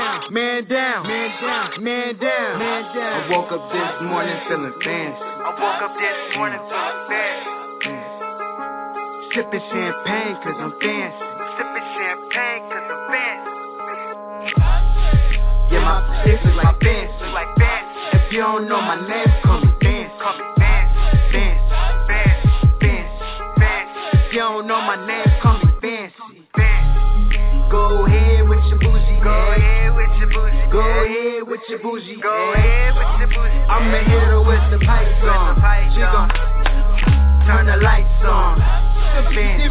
I woke up this morning feeling fancy. Sipping champagne cause I'm fancy. Yeah, my face look like fancy. If you don't know my name, call me fancy. If you don't know my name, call me fancy. Go ahead with your bougie. I'ma hit her with the pipes on. She gon' turn the lights on. Fancy.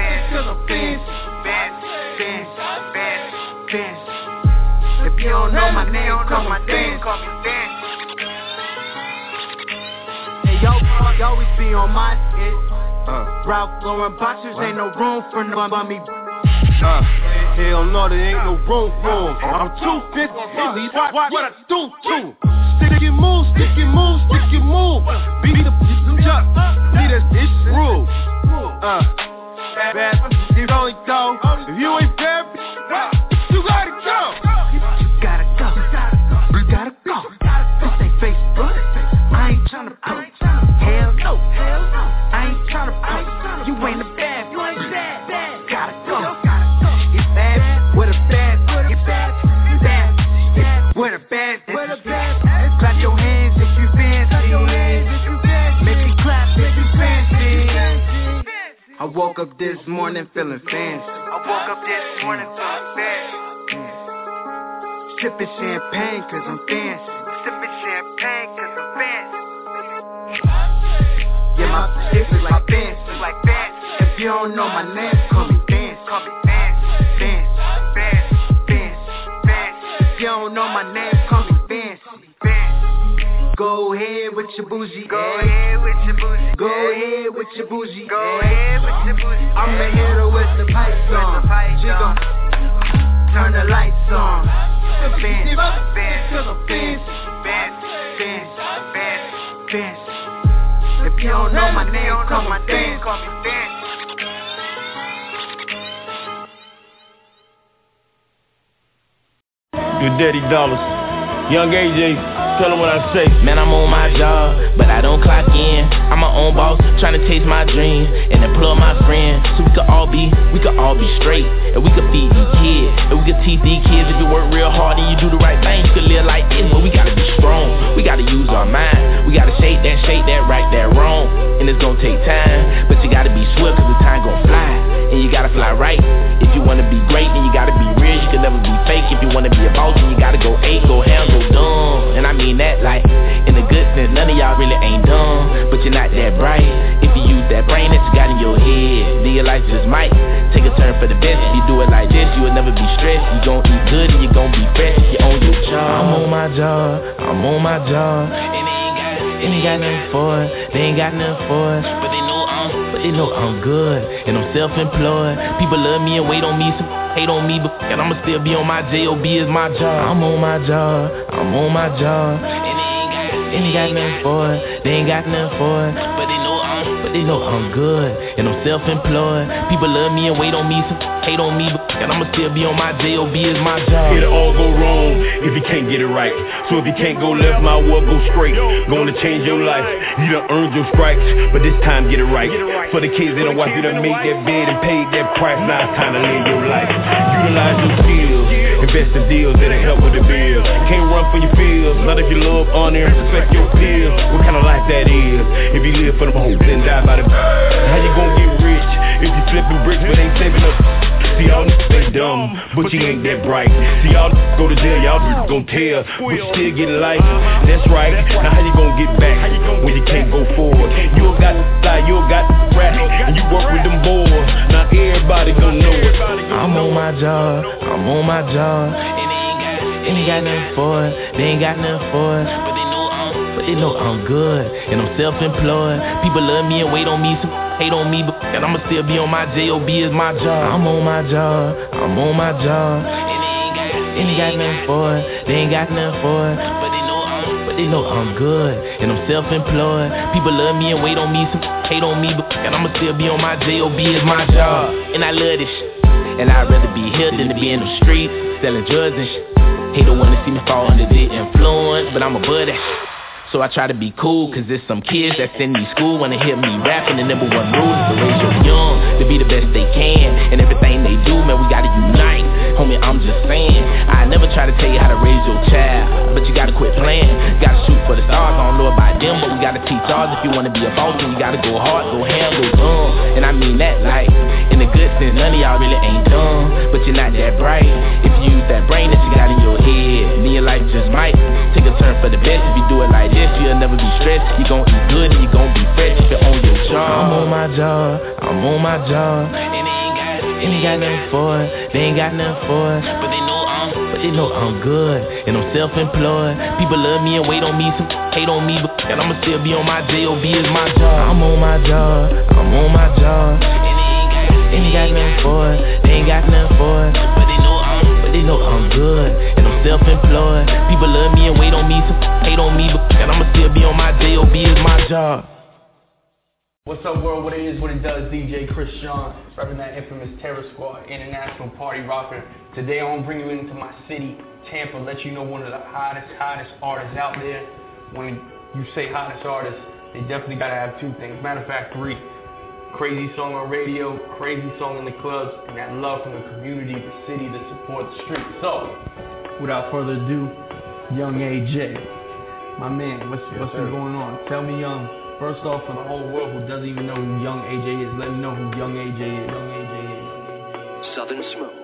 If you don't know my name, call me fancy. Hey, yo, always be on my shit. Ralph Lauren boxers, ain't no room for no bummy. Hell no, there ain't no room for him. I'm 250, watch what I do to him. Stick and move. Beat the jump, see that bitch rule. Bad, you only go. If you ain't bad, you gotta go. You gotta go. This ain't Facebook. I ain't tryna post. Hell no. I ain't tryna post. You ain't a bad. Gotta go. Get bad. With a bad. Get bad. With a bad. Clap your hands if you fancy. Make me clap if you fancy. I woke up this morning feeling fancy. Sipping champagne cause I'm fancy. Yeah, my shit look like fancy. If you don't know my name, call me fancy. If you don't know my name, call me fancy. Go ahead with your bougie. I'ma hit her with the pipes on. She gon' turn the lights on. Fancy. If you don't know my name, call me fancy. Your daddy dollars, Young AJ, tell him what I say. Man, I'm on my job, but I don't clock in. I'm my own boss, trying to chase my dream and employ my friends, so we could all be straight, and we could feed these kids, and we could teach these kids. If you work real hard and you do the right thing, you could live like this. But we gotta be strong, we gotta use our mind, we gotta shake that, right that wrong, and it's gonna take time, but you gotta be swift, cause the time gon' fly, and you gotta fly right. If you wanna be great, then you gotta be real, you can never be fake. If you wanna be a boss, then you gotta go 8, go ham, go dumb, and I mean that like in the good sense. None of y'all really ain't dumb, but you're not that bright. If you use that brain that you got in your head, then your life just might take a turn for the best. If you do it like this, you will never be stressed. You gon' eat good and you gon' be fresh if you own your job. I'm on my job, and they got nothing for it. They ain't got nothing for it, but they know I'm good, and I'm self-employed. People love me and wait on me, some hate on me, but I'ma still be on my job. Is my job. I'm on my job, and they got nothing for it. They ain't got nothing for it, but they know I'm good, and I'm self-employed. People love me and wait on me, some hate on me, but and I'ma still be on my J.O.B. is my job. It'll all go wrong if you can't get it right. So if you can't go left, my well go straight. Gonna change your life. You done earned your stripes, but this time get it right. For the kids that don't watch, you done made that bed and paid that price. Now it's time to live your life. Utilize your skills, invest in deals that'll help with the bills. Can't run for your feels, not if you love, honor, and respect your peers. What kind of life that is? If you live for the hope, then die by the. How you gonna get rich if you flipping bricks but ain't saving up? See, y'all ain't dumb, but you ain't that bright. See, y'all go to jail, y'all gon' tell, but you still get life. That's right. Now how you gon' get back when you can't go forward? You got to lie, you got to rap, and you work with them boys. Now everybody gon' know it. I'm on my job, I'm on my job. And they got nothing for it, they ain't got nothing for it. But they know I'm good, and I'm self-employed. People love me and wait on me, some hate on me, but I'ma still be on my J.O.B. is my job. I'm on my job, I'm on my job. And they got nothing for it, they ain't got nothing for it. But they know I'm good, and I'm self-employed. People love me and wait on me, some hate on me, but I'ma still be on my J.O.B. is my job. And I love this shit, and I'd rather be here than to be in the streets, selling drugs and shit. Hate don't wanna see me fall under the influence, but I'm above that shit. So I try to be cool, cause there's some kids that send me school wanna hear me rapping. The number one rule is to raise your young to be the best they can. And everything they do, man, we gotta unite. Homie, I'm just saying, I never try to tell you how to raise your child, but you gotta quit playing. Gotta shoot for the stars, I don't know about them, but we gotta teach ours. If you wanna be a boss, then you gotta go hard, go ham, go dumb. And I mean that like, in the good sense, none of y'all really ain't dumb, but you're not that bright. If you use that brain that you got in your head, then your life just might take a turn for the best. If you do it like this, you'll never be stressed. You gon' eat good and you gon' be fresh if you're on your job. I'm on my job, I'm on my job. And they got nothing for it, they ain't got nothing for it. But they know I'm good, and I'm self-employed. People love me and wait on me, some hate on me, but I'ma still be on my J.O.B. is my job. I'm on my job, I'm on my job. And they got nothing for it, they ain't got nothing for it. But they know I'm good, and I'm self-employed. People love me and wait on me, some hate on me, but I'ma still be on my J.O.B. is my job. What's up, world? What it is, what it does. DJ Chris Sean, repping that infamous Terror Squad, International Party Rocker. Today I want to bring you into my city, Tampa, let you know one of the hottest artists out there. When you say hottest artists, they definitely got to have two things. Matter of fact, three. Crazy song on radio, crazy song in the clubs, and that love from the community, the city, to support the street. So, without further ado, Young AJ. My man, what's been going on? Tell me, first off, for the whole world who doesn't even know who Young AJ is, let me know who Young AJ is. Young AJ is. Southern Smoke.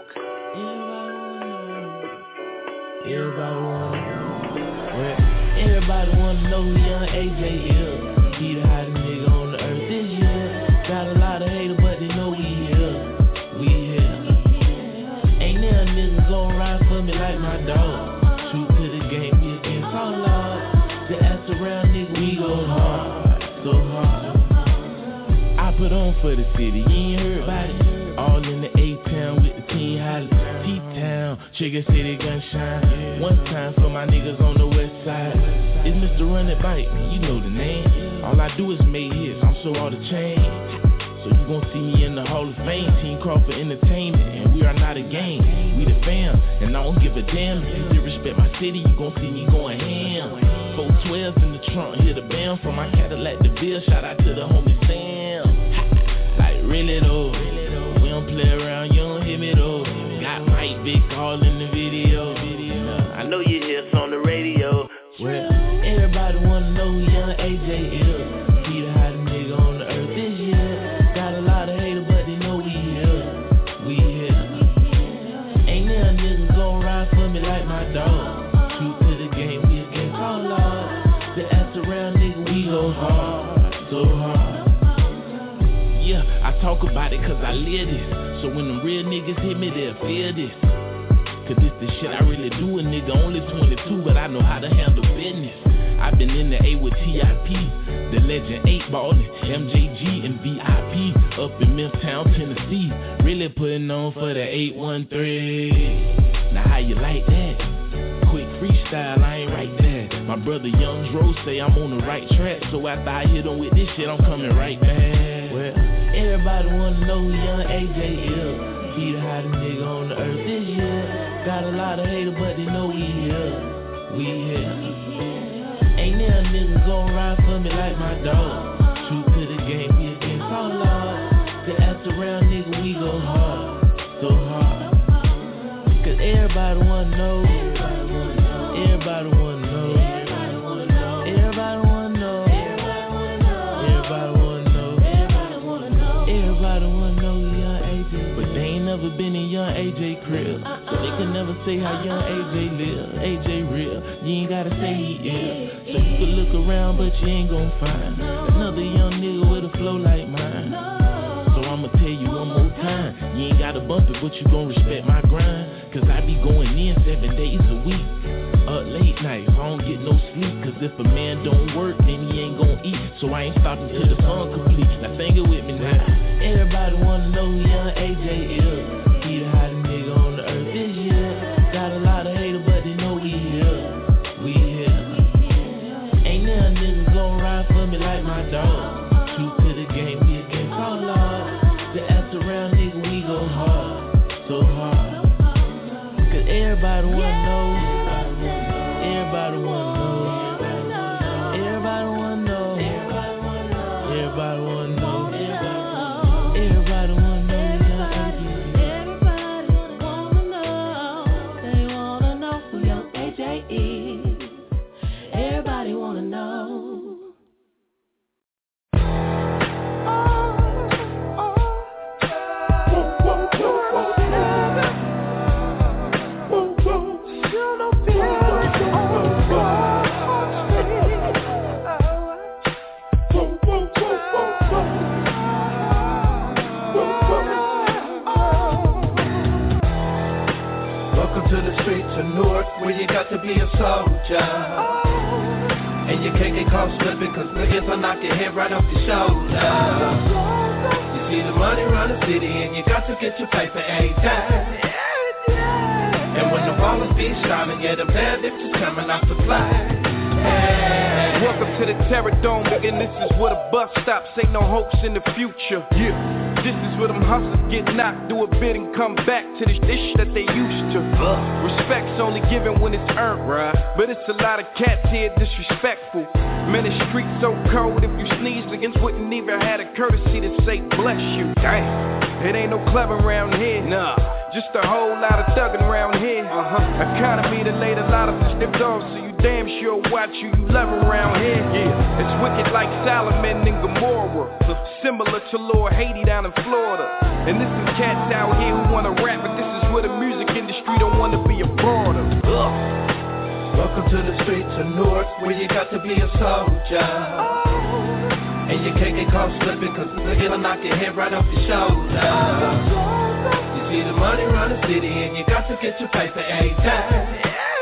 Everybody wanna know who Young AJ is. He the hottest nigga on the earth this year. Got a lot of haters, but they know we here. We here. Ain't there niggas gon' ride for me like my dog. Shoot to the game, we against all odds. The ass around nigga, we go hard, so hard. I put on for the city, you ain't heard about it. All in the A-Town with the team hollering. T-Town, Trigger City gunshine. One time for my niggas on the west side. It's Mr. Run It Bite, man, you know the name. All I do is make hits, I'm so all the change. So you gon' see me in the Hall of Fame. Team Crawford Entertainment, and we are not a game. We the fam, and I don't give a damn. If you disrespect my city, you gon' see me going ham. 412s in the trunk, hear the bam from my Cadillac DeVille. Shout out to the homie Sam. Like really though, we don't play around, you don't hear me though. Got Mike Vick all in the video. I know you hear us on the radio. Well, everybody wanna know who Young AJ is. He the hottest nigga on the earth this year. Got a lot of haters, but they know we here. We here. Ain't there niggas gon' ride for me like my dog. Shoot to the game, we against all odds. The ass around nigga, we go hard, so hard. Yeah, I talk about it cause I live this. So when them real niggas hit me, they'll feel this. Cause this the shit I really do, a nigga only 22, but I know how to handle business. I've been in the A with TIP, the legend 8 ballin', MJG and VIP, up in Milltown, Tennessee, really putting on for the 813. Now how you like that? Quick freestyle, I ain't right there. My brother Young Dro say I'm on the right track, so after I hit him with this shit, I'm coming right back. Well, everybody wanna know who Young AJ is. He the hottest nigga on the earth this year. Got a lot of haters, but they know we here. We here. Ain't there niggas gon' ride for me like my dog. True to the game, we against all law. To ask around, nigga, we go hard. So hard. Cause everybody wanna know. Everybody wanna know. Everybody wanna know. Everybody wanna know. Everybody wanna know young AJ. But they ain't never been in young AJ crib. So they can never say how young AJ live. AJ real. You ain't gotta say he is. So you can look around, but you ain't gon' find another young nigga with a flow like mine. So I'ma tell you one more time. You ain't gotta bump it, but you gon' respect my grind. Cause I be going in 7 days a week. Up late nights, I don't get no sleep. Cause if a man don't work, then he ain't gon' eat. So I ain't stopping till the song complete. Now sing it with me now. Everybody wanna know who young AJ is. He the hottest nigga on the earth this year. Got a lot of haters, but they know we here. We here. Ain't there niggas gon' ride for me like my dog. True to the game, we against all odds. The ass around, nigga, we go hard. So hard. Cause everybody wanna know. Everybody wanna know. Everybody wanna know. Everybody wanna know. Everybody wanna know. Everybody wanna know. They wanna know who young AJ is. Everybody wanna know. To the streets of Newark, where you got to be a soldier. And you can't get caught slipping, cause niggas will knock your head right off your shoulder. You see the money run the city, and you got to get your paper every time. And when the ballers be shining, yeah, the bad bitches coming off the fly. Hey. Welcome to the Terror Dome, nigga, and this is where the bus stops. Ain't no hopes in the future. Yeah. This is where them hustlers get knocked, do a bit and come back to this that they used to. Respect's only given when it's earned, right? But it's a lot of cats here disrespectful. Man, the street's so cold, if you sneezed against wouldn't even had a courtesy to say bless you. Damn, it ain't no clever around here. Nah, just a whole lot of thugging around here. Economy that laid a lot of us snipped off, so you damn sure watch you love around here. Yeah, it's wicked like Solomon and Gomorrah, similar to Lord Haiti down in Florida. And this is cats out here who wanna rap, but this is where the music industry don't wanna be a part of. Welcome to the streets of Newark, where you got to be a soldier. And you can't get caught slipping, cause niggas will knock your head right off your shoulder. You see the money run the city, and you got to get your paper every time.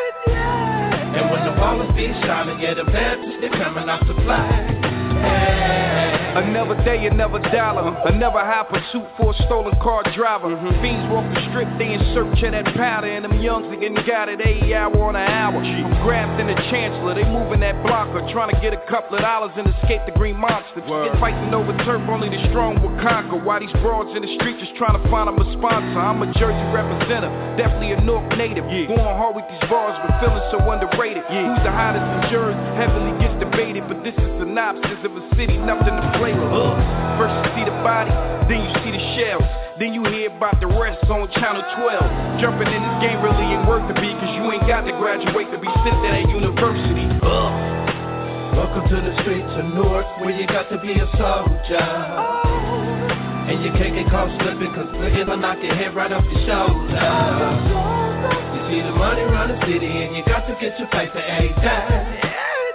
And when the ballers be shining, yeah, the bad bitches, they coming off the fly. Hey. Another day, another dollar. Another high pursuit for a stolen car driver. Fiends walk the strip, they in search of that powder. And them youngs are getting got it 8 hour on an hour. From Grafton to Chancellor, they moving that blocker, trying to get a couple of dollars and escape the green monster. Get fighting over turf, only the strong will conquer. While these broads in the street just trying to find them a sponsor. I'm a Jersey representative, definitely a North native. Going hard with these bars, but feeling so underrated. Who's the hottest in Jersey? Heavily gets debated, but this is synopsis of a city, nothing to play with. First you see the body, then you see the shells, then you hear about the rest on Channel 12. Jumping in this game really ain't worth the beat, cause you ain't got to graduate to be sent at a university. Welcome to the streets of Newark, where you got to be a soldier. And you can't get caught slipping, cause niggas will knock your head right off your shoulder. You see the money run the city, and you got to get your paper every time.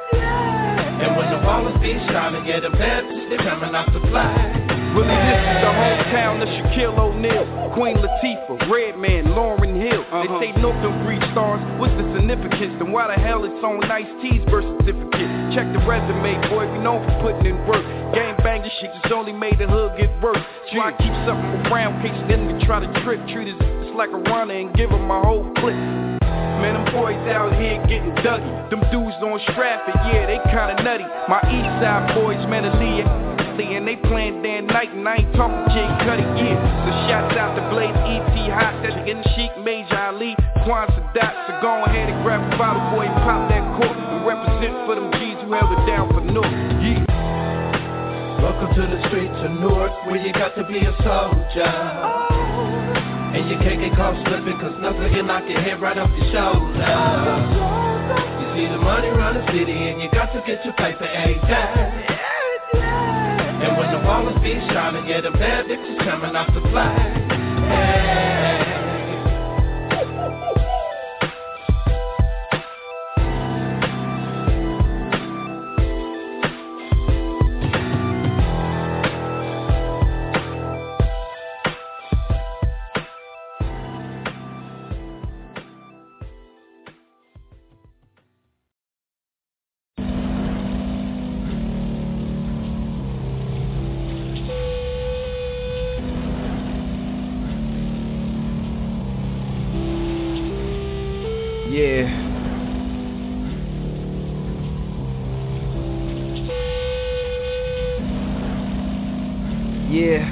And when the ballers be shining, yeah, the bad bitches, they coming off the fly. Really, this is the hometown of Shaquille O'Neal, Queen Latifah, Redman, Lauryn Hill. They say Northern breed stars, what's the significance? Then why the hell it's on Ice-T's birth certificate? Check the resume, boy, we known for putting in work. Gang banging shit just only made the hood get worse. So I keep something around, in case the enemy try to trip. Treat us just like a runner and give them my whole clip. Man, them boys out here getting duggy. Them dudes on Stratford, yeah, they kinda nutty. My east side boys, man, Aaliyah. lately, and they playing day and night, and I ain't talking Jay Cuddy, yeah. So shouts out to Blaze, E.T. Hot, that's getting Sheik, Major Ali, Quan Sadat. So go ahead and grab a bottle, boy, and pop that cork, and represent for them G's who held it down for North, yeah. Welcome to the streets of Newark, where you got to be a soldier. And you can't get caught slipping, cause nothing can knock your head right off your shoulder. You see the money run the city, and you got to get your paper every day. And when the wall is being shining, yeah, the bad bitches coming off the flag. Hey. Yeah. Yeah.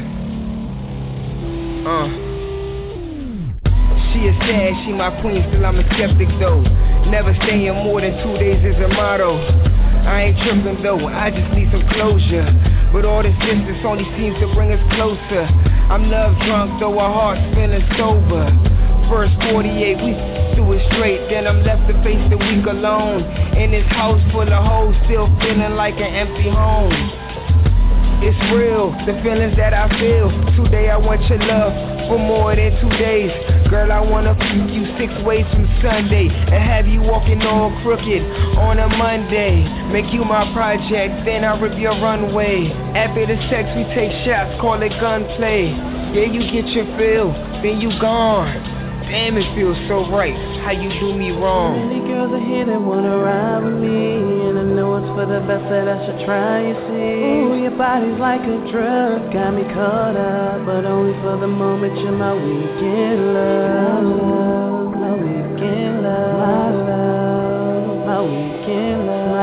She is sad, she my queen, still I'm a skeptic though. Never staying more than 2 days is a motto. I ain't tripping though, I just need some closure. But all this distance only seems to bring us closer. I'm love drunk though our hearts feeling sober. First 48, we do it straight, then I'm left to face the week alone. In this house full of hoes, still feeling like an empty home. It's real, the feelings that I feel. Today I want your love for more than 2 days. Girl, I wanna fuck you 6 ways from Sunday and have you walking all crooked on a Monday. Make you my project, then I rip your runway. After the sex we take shots, call it gunplay. Yeah, you get your fill, then you gone. Damn, it feels so right, how you do me wrong. Many girls are here that wanna ride with me, and I know it's for the best that I should try, you see. Ooh, your body's like a drug, got me caught up, but only for the moment. You're my weekend love, my weekend love, my weekend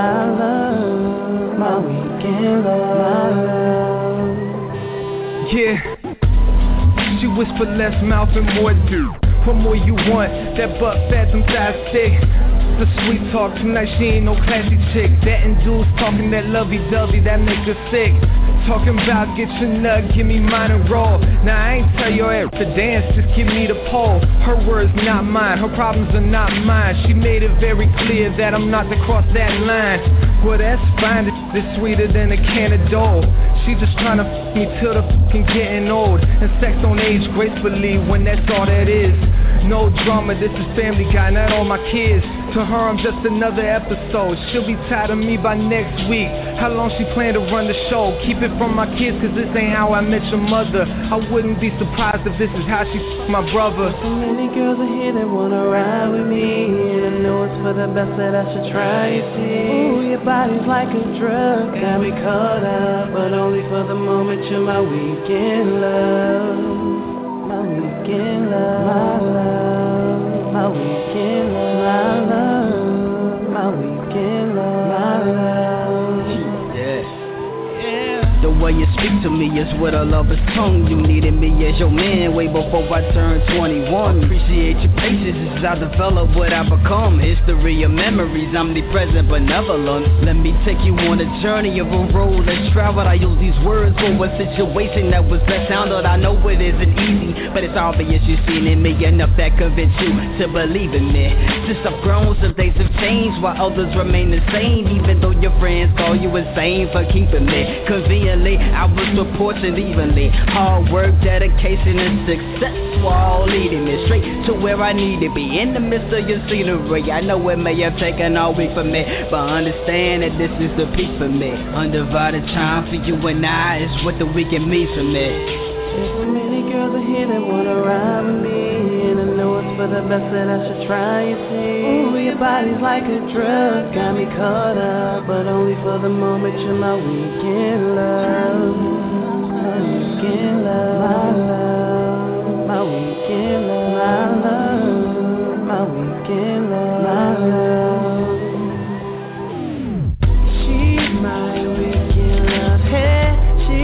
love, my weekend love. Yeah, she whisper less mouth and more do. What more you want? That butt fat, them thighs thick. The sweet talk tonight, she ain't no classy chick. That and dudes talking that lovey-dovey, that make her sick. Talking about get your nut, give me mine and roll. Now I ain't tell your ass to dance, just give me the pole. Her words not mine, her problems are not mine. She made it very clear that I'm not to cross that line. Well that's fine, it's sweeter than a can of dough. She just tryna f*** me till the f***ing getting old. And sex don't age gracefully when that's all that is. No drama, this is Family Guy, not all my kids. To her I'm just another episode. She'll be tired of me by next week. How long she plan to run the show? Keep it from my kids, cause this ain't how I met your mother. I wouldn't be surprised if this is how she f*** my brother. So many girls are here that wanna ride with me, and I know it's for the best that I should try, you see. Ooh, your body's like a drug, got me caught up, but only for the moment. You're my weekend love, my weekend love, my love, my weekend love, my love, my weekend love, my love. The way you speak to me is with a lover's tongue. You needed me as your man way before I turned 21. Appreciate your patience as I develop what I become. History of memories, omnipresent benevolent. Let me take you on a journey of a road that's traveled. I use these words for a situation that was best handled. I know it isn't easy, but it's obvious you've seen in me enough that convinced you to believe in me. Since I've grown, some things have changed while others remain the same. Even though your friends call you insane for keeping me convenient. I was proportioned evenly. Hard work, dedication, and success were all leading me straight to where I need to be. In the midst of your scenery, I know it may have taken all week for me, but understand that this is the peak for me. Undivided time for you and I is what the weekend means for me. So many girls are here that wanna ride with me, and I know it's for the best that I should try, you see. Ooh, your body's like a drug, got me caught up, but only for the moment. You're my weekend love, my weekend love, my love, my weekend love, my love, my weekend love, my love. She's my weekend love, hey. She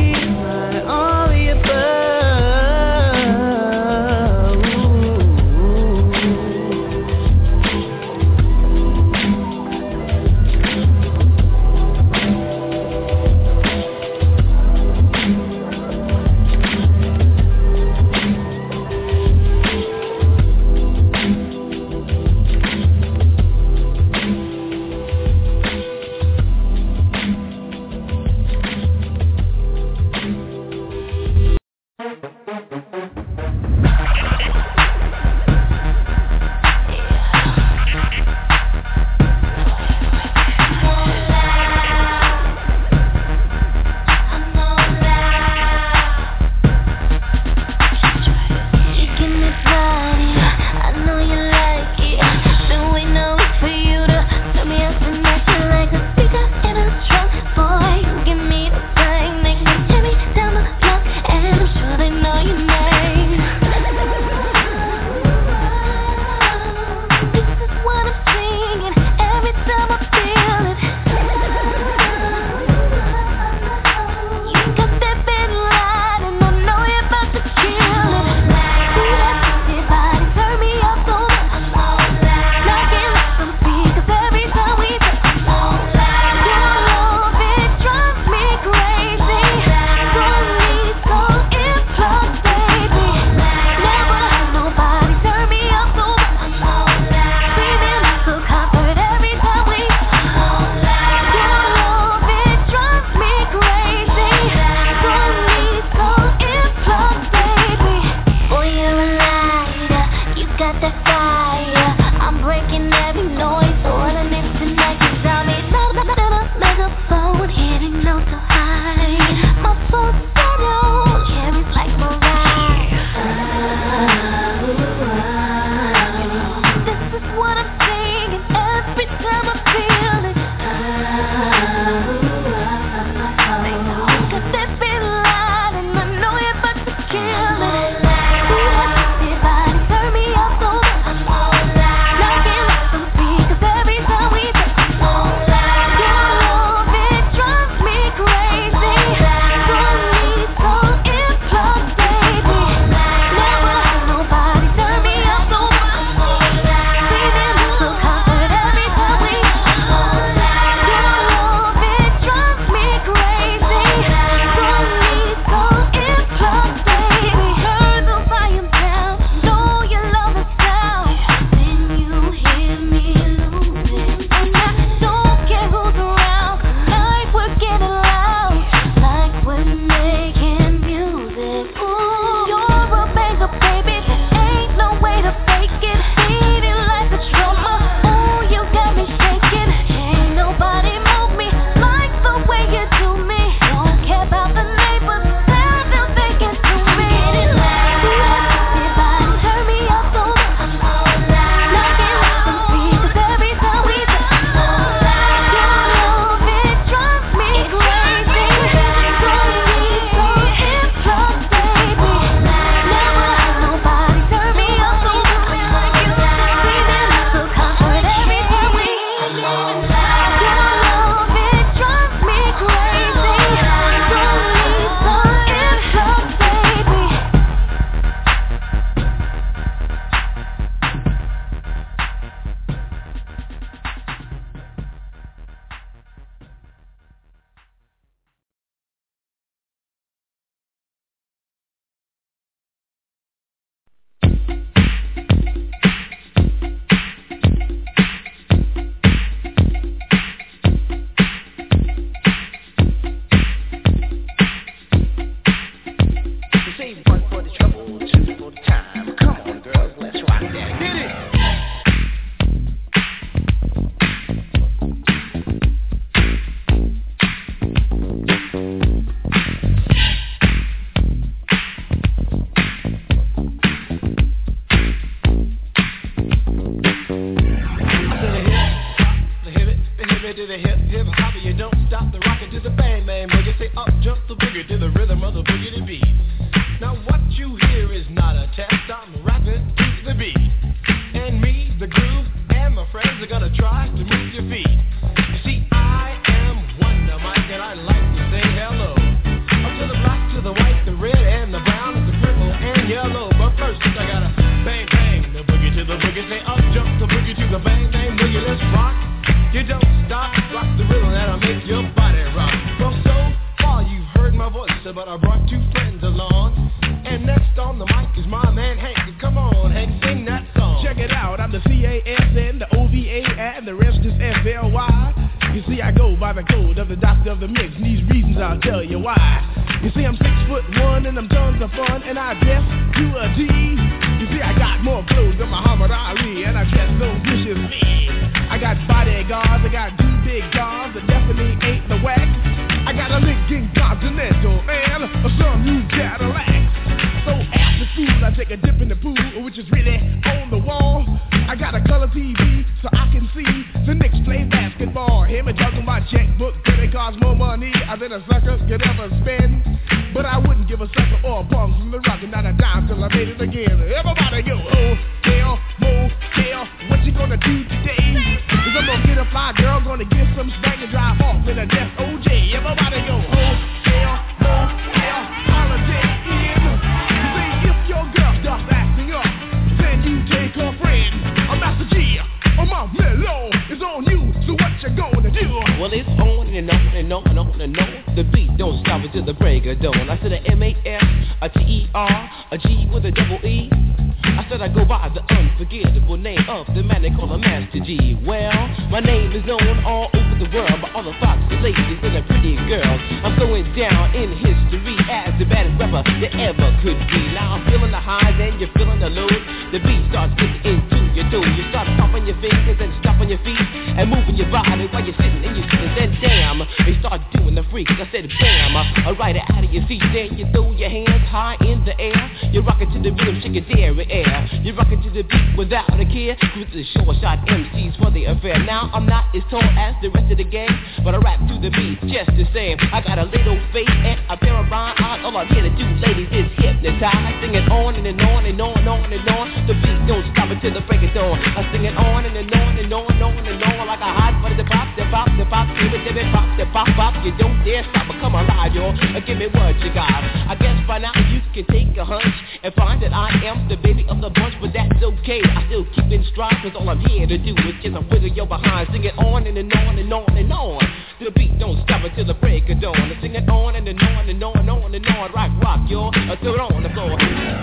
the hip, hip, hopper, you don't stop the rocket to the bang, bang, boogie. Say up, jump the boogie to the rhythm of the boogie beat. Now what you hear is not a test, I'm rapping to the beat. And me, the groove, and my friends are gonna try to move your feet. You see, I am Wonder Mike, and I like to say hello. Up to the black, to the white, the red, and the brown, and the purple, and yellow. But first, I gotta bang, bang, the boogie to the boogie. Say up, jump the boogie to the bang, bang, boogie, let's rock. You don't stop, rock the rhythm that'll make your body rock. Well, so far you've heard my voice, but I brought two friends along. And next on the mic is my man Hank. Come on, Hank, sing that song. Check it out, I'm the CASN, the OVA, and the rest is FLY. You see, I go by the code of the doctor of the mix, and these reasons I'll tell you why. You see, I'm 6'1", and I'm tons of fun, and I dress to a G. You see, I got more clothes than Muhammad Ali, and I dress so viciously. I got bodyguards, I got two big cars that definitely ain't the whack. I got a Lincoln Continental and some new Cadillacs. So after school, I take a dip in the pool, which is really on the wall. I got a color TV so I can see the Knicks play basketball. Him and talking about checkbook, but it costs more money than a sucker could ever spend. But I wouldn't give a sucker or a punk from the rock and not a dime till I made it again. Everybody go, hotel, motel, what you gonna do today? Cause I'm gonna get a fly girl, gonna get some spank and drive off in a death OJ. Everybody go, hotel, motel, holiday in. You see, if your girl starts acting up, then you take her friend. I'm Master G, my mellow is on you, so what you gonna do? Well, it's on and on and on and on and on. The beat don't stop until the break of dawn. I said a M-A-S, a T-E-R, a G with a double E. I said I go by the unforgettable name of the man they call a Master G. Well, my name is known all over the world by all the foxy ladies and the pretty girls. I'm going down in history as the baddest rapper that ever could be. Now I'm feeling the highs and you're feeling the lows. The beat starts getting into your toe. You start stomping your fingers and stomping your feet and moving your body while you're sitting and you're sitting. Then damn, they start doing the freak. I said bam, right out of your seat. Then you throw your hands high in the air. You're rocking to the rhythm, shake your dairy air. You're rocking to the beat without a care. With the short shot MCs for the affair. Now I'm not as tall as the rest of the gang, but I rap to the beat just the same. I got a little face and a pair of rhyme eyes. All I'm here to do, ladies, is hypnotize. Sing it on and on and on and on and on. The beat don't stop until the break of dawn. I sing it on and on and on and on and on like a hot butter. The pop, the pop, the pop, give it, pop, the pop, pop. You don't dare stop, but come alive, y'all. Give me what you got. I guess by now you can take a hunch and find that I am the baby of the bunch, but that's okay. I still keep in stride, cause all I'm here to do is just a wiggle your behind. Sing it on and on and on and on. The beat don't stop until the break of dawn. I sing it on and on and on and on and on. Rock, rock, y'all. Throw it on the floor.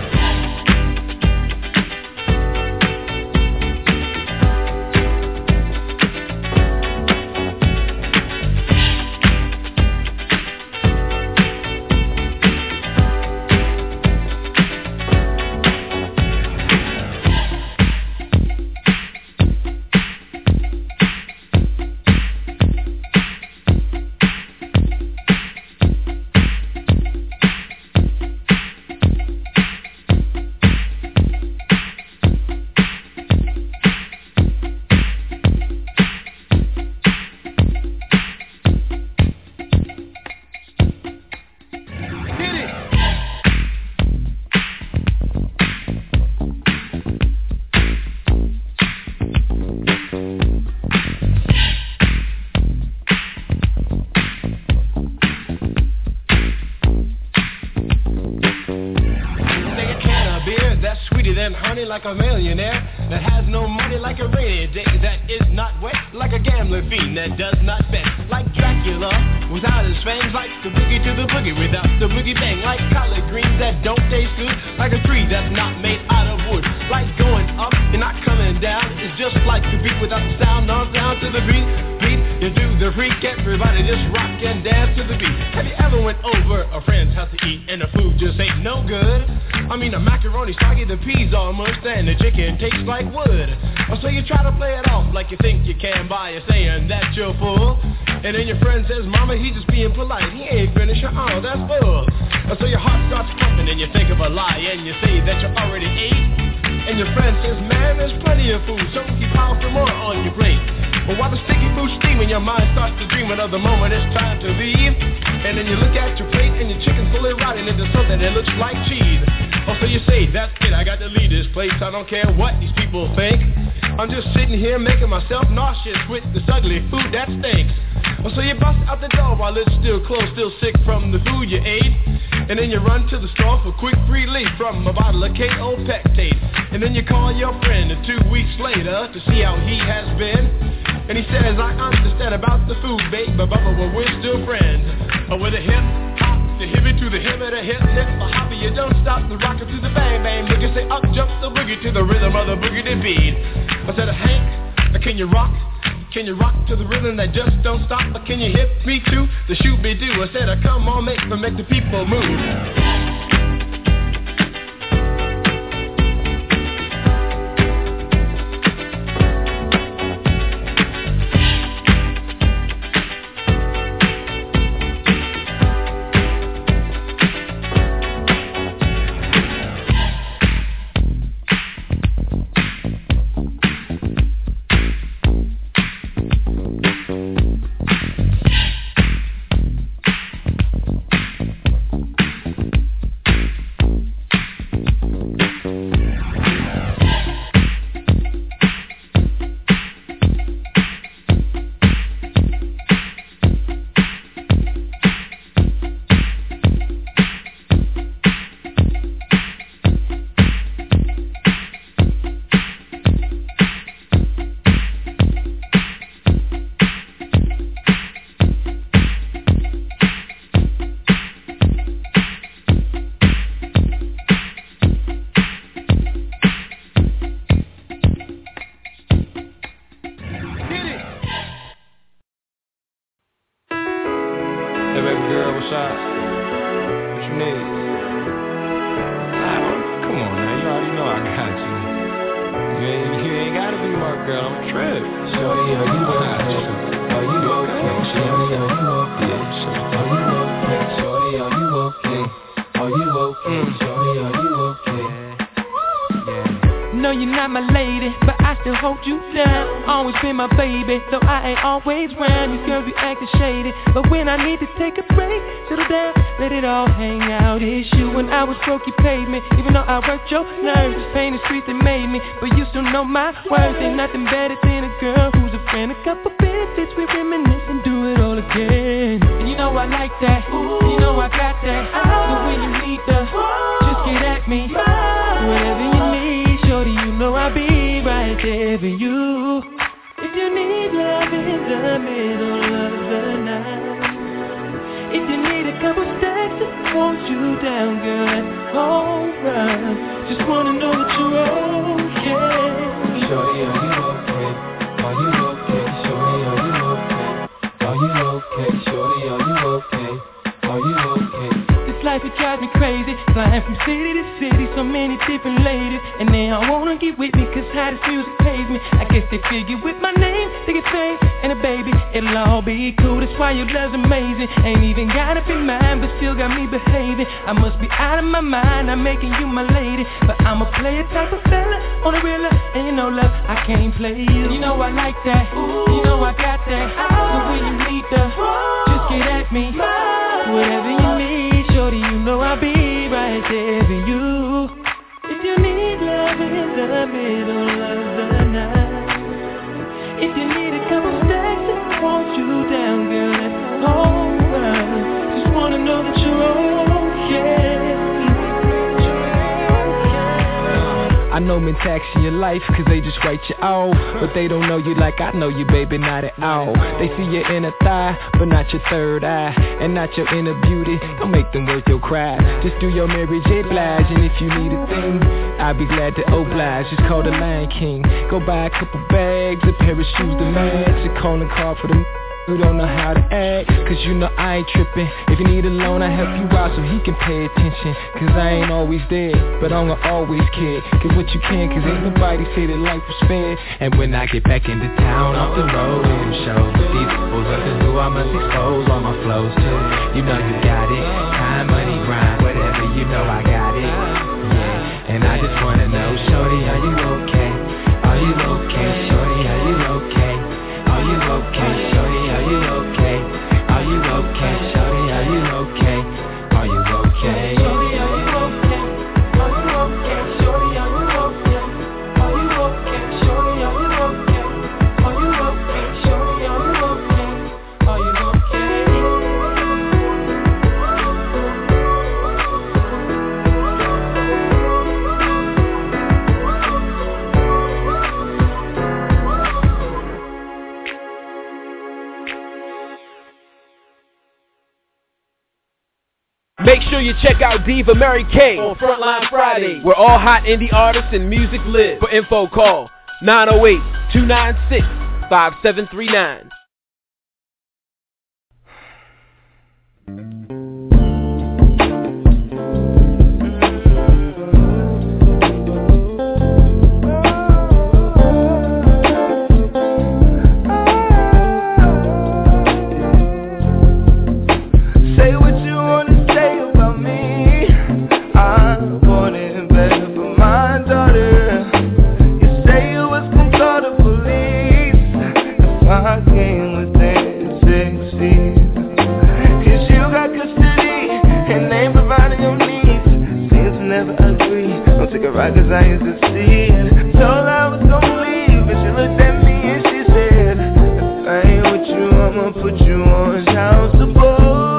Like a millionaire that has no money, like a rainy day that is not wet, like a gambler fiend that does not bet, like Dracula without his fangs, like the boogie to the boogie without the boogie bang, like collard greens that don't taste good, like a tree that's not made out of wood, like going up and not coming down. It's just like the beat without the sound, on down to the beat. You do the freak, everybody just rock and dance to the beat. Have you ever went over a friend's house to eat and the food just ain't no good? I mean the macaroni soggy, the peas all mushed, and the chicken tastes like wood. So you try to play it off like you think you can by saying that you're full. And then your friend says, mama, he's just being polite, he ain't finished, oh, that's full. So your heart starts pumping and you think of a lie and you say that you already ate. And your friend says, man, there's plenty of food, so you pile some more on your plate. But while the sticky food's steaming, your mind starts to dream of the moment it's time to leave. And then you look at your plate and your chicken's fully rotting into something that looks like cheese. Oh, so you say, that's it, I got to leave this place. I don't care what these people think. I'm just sitting here making myself nauseous with this ugly food that stinks. Oh, so you bust out the door while it's still closed, still sick from the food you ate. And then you run to the store for quick relief from a bottle of KO Pectate. And then you call your friend 2 weeks later to see how he has been. And he says, I understand about the food, babe, but we're still friends. With a hip hop, the hippie to the hip of the hip, hip, a hopper, you don't stop the rocker to the bang, bang. Look and say, up jumps the boogie to the rhythm of the boogie to beat. I said, Hank, can you rock? Can you rock to the rhythm that just don't stop? Or can you hit me to the shoot-be-doo? I said, come on, make the people move. Always round, these girls be acting shady. But when I need to take a break, settle down, let it all hang out. It's you. When I was broke, you paid me. Even though I worked your nerves, this pain is street that made me. But you still know my worth. Ain't nothing better than a girl who's a friend. A couple visits, we reminisce and do it all again. And you know I like that. You know I got that. So when you need the, just get at me. Whatever you need, shorty, you know I'll be right there for you. If you need love in the middle of the night, if you need a couple stacks to hold you down, girl, that's alright. Just wanna know that you're okay. Shorty, are you okay? Are you okay? Shorty, are you okay? Are you okay? Shorty, are you okay? Are you okay? This life, it drives me crazy. Flying from city to city, so many different ladies. And they all wanna get with me, cause how this music pays me. I guess they figure with my name, they get fame. And a baby, it'll all be cool. That's why your love's amazing. Ain't even gotta be mine, but still got me behaving. I must be out of my mind, I'm making you my lady. But I'm a player type of fella, on the real, and you know love, I can't play you. You know I like that, you know I got that. So when you need the, just get at me. Whatever you need, shorty, you know I'll be right there for you. If you need love in the middle of the night, if you need a couple stacks to hold you down, girl, that's alright. Just wanna know that you're okay. I know men tax in your life, cause they just write you off. But they don't know you like I know you, baby, not at all. They see your inner thigh, but not your third eye. And not your inner beauty, don't make them worth your cry. Just do your Mary J. Blige, and if you need a thing, I'll be glad to oblige. Just call the Lion King. Go buy a couple bags, a pair of shoes to match. A calling card for them who don't know how to act, cause you know I ain't tripping. If you need a loan, I help you out so he can pay attention. Cause I ain't always there, but I'm gonna always care. Get what you can, cause ain't nobody say that life was fair. And when I get back into town, off the road, in them shows, these fools up is who I must expose all my flows to. You know you got it, time, money, grind, whatever, you know I got it. Yeah, and I just wanna know, shorty, are you okay? Are you okay? Shorty, are you okay? Are you you okay? Shorty, are you okay? Are you okay? Shorty, are you okay? Are you okay? Shorty, are you okay? Are you okay? Shorty, are you okay? Are you okay? Shorty, are you okay? Are you okay? Shorty, are you okay? Are you okay? Make sure you check out Diva Mary Kay on Frontline Fridays, where all hot indie artists and music live. For info, call 908-296-5739. Cause I used to see it. Told her I was gonna leave, but she looked at me and she said, if I ain't with you, I'ma put you on child support.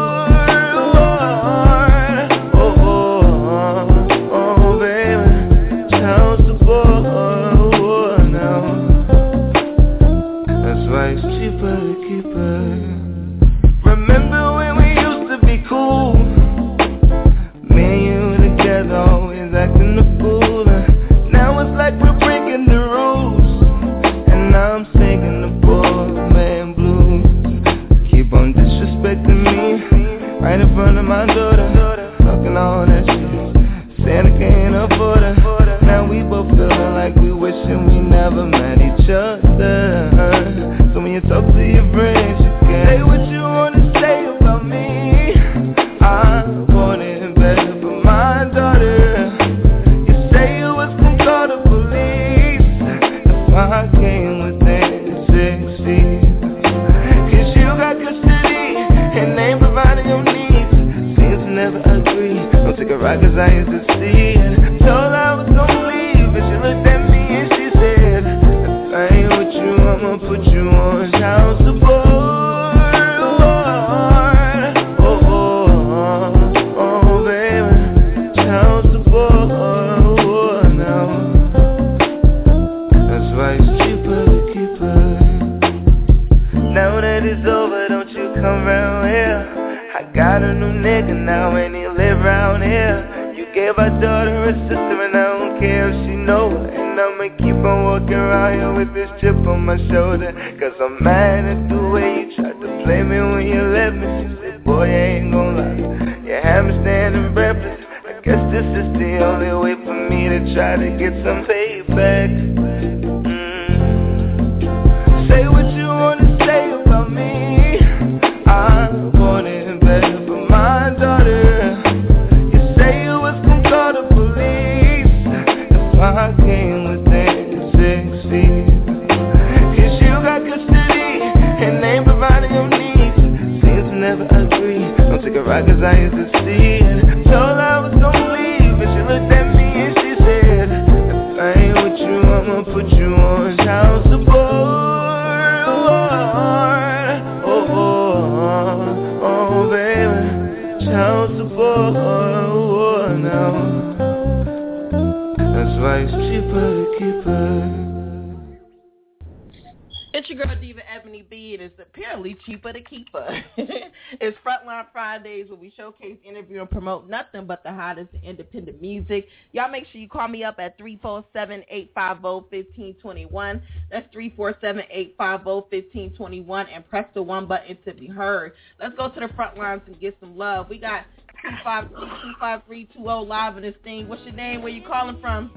Oh, baby, child support now. That's why it's cheaper to keep her. Remember when we used to be cool? Me and you together, always acting the fool. Like we're breaking the rules, and I'm singing the poor man blues. Keep on disrespecting me right in front of my daughter, talking all that shit, saying I can't afford her. Now we both feeling like we wishing we never met each other. So when you talk to your friends, you can say what you wanna say about me. I want it better for my daughter. I came within 6 feet. Cause you got custody and ain't providing your needs. Seems to never agree. Don't take a ride cause I used to see it. Told her I was gonna leave, but she looked at me and she said, if I ain't with you, I'ma put you on child support. Oh, baby, child support now. That's why it's cheaper to keep her. Now that it's over, don't you come round here. I got a new nigga now and he live round here. You gave our daughter a sister and I don't care if she know it. And I'ma keep on walking around here with this chip on my shoulder. Cause I'm mad at the way you tried to play me when you left me. She said, boy, I ain't gon' lie, you had me standing breathless. I guess this is the only way for me to try to get some payback. Say what you wanna say about me. I want it better for my daughter. You say you was gonna call the police if I came within 6 feet. Cause you got custody and ain't providing your needs. Seems to never agree. Don't take a ride cause I used to see it. Told her I was gonna leave, but she looked at me and she said, if I ain't with you, I'ma put you on child support. Oh, baby, child support now. That's why it's cheaper to keep her. It's your girl Diva Ebony B. It is apparently cheaper to keep her. It's Frontline Fridays where we showcase, interview, and promote nothing but the hottest independent music. Y'all make sure you call me up at 347-850-1521. That's 347-850-1521 and press the 1 button to be heard. Let's go to the front lines and get some love. We got 253-253-20 live in this thing. What's your name? Where you calling from?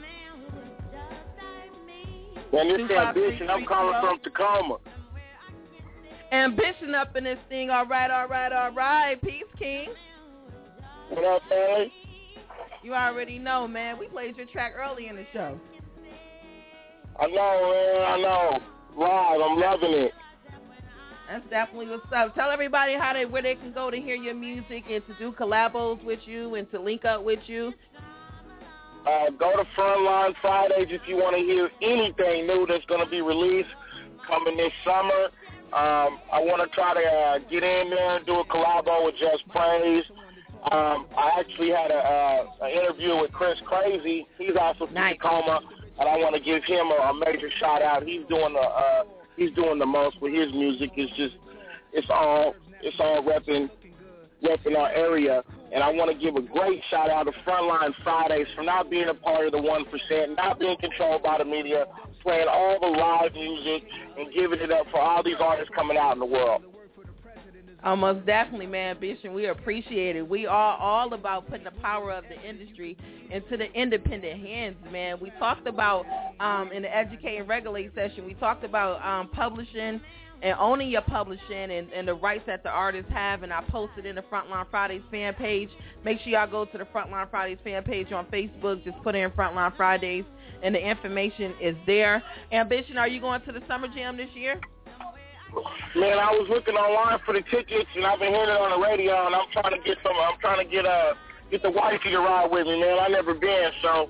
Well, this is Ambition. I'm calling from Tacoma. Ambition up in this thing. All right. Peace, King. What up, man? You already know, man. We played your track early in the show. I know, man. I know. live. I'm loving it. That's definitely what's up. Tell everybody where they can go to hear your music and to do collabos with you and to link up with you. Go to Frontline Fridays if you want to hear anything new that's going to be released coming this summer. I want to try to get in there and do a collabo with Just Praise. I actually had an interview with Chris Crazy. He's also from Tacoma, and I want to give him a major shout out. He's doing the most with his music. It's all repping our area. And I want to give a great shout out to Frontline Fridays for not being a part of the 1%, not being controlled by the media, playing all the live music and giving it up for all these artists coming out in the world. Most definitely, man, Ambition. We appreciate it. We are all about putting the power of the industry into the independent hands, man. We talked about, in the Educate and Regulate session, we talked about publishing and owning your publishing and the rights that the artists have, and I posted in the Frontline Fridays fan page. Make sure y'all go to the Frontline Fridays fan page on Facebook. Just put in Frontline Fridays, and the information is there. Ambition, are you going to the Summer Jam this year? Man, I was looking online for the tickets, and I've been hearing it on the radio, and I'm trying to get the wifey to ride with me, man. I've never been, so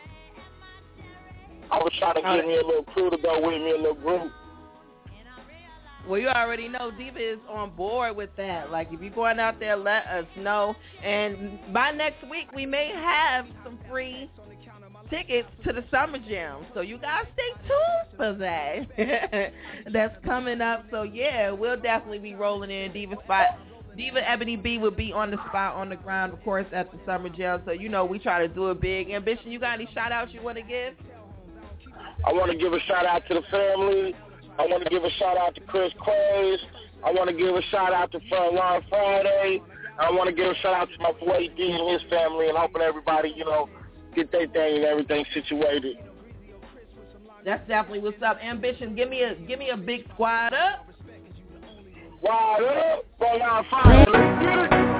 I was trying to get me a little crew to go with me, a little group. Well, you already know Diva is on board with that. Like, if you're going out there, let us know. And by next week, we may have some free tickets to the Summer Jam. So you guys stay tuned for that. That's coming up. So, yeah, we'll definitely be rolling in Diva spot. Diva Ebony B will be on the spot, on the ground, of course, at the Summer Jam. So, you know, we try to do it big. Ambition, you got any shout-outs you want to give? I want to give a shout-out to the family. I want to give a shout-out to Chris Craze. I want to give a shout-out to Frontline Friday. I want to give a shout-out to my boy D and his family, and hoping everybody, you know, get their thing and everything situated. That's definitely what's up. Ambition, give me a big squad up. Squad up. Frontline Friday. Let's get it.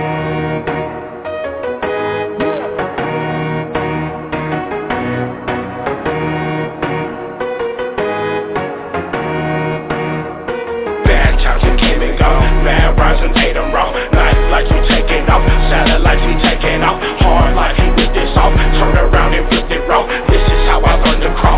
Man, rising, ate them raw. Night lights we taking off. Satellites we taking off. Hard life, he whipped this off. Turn around and flipped it raw. This is how I learned to crawl.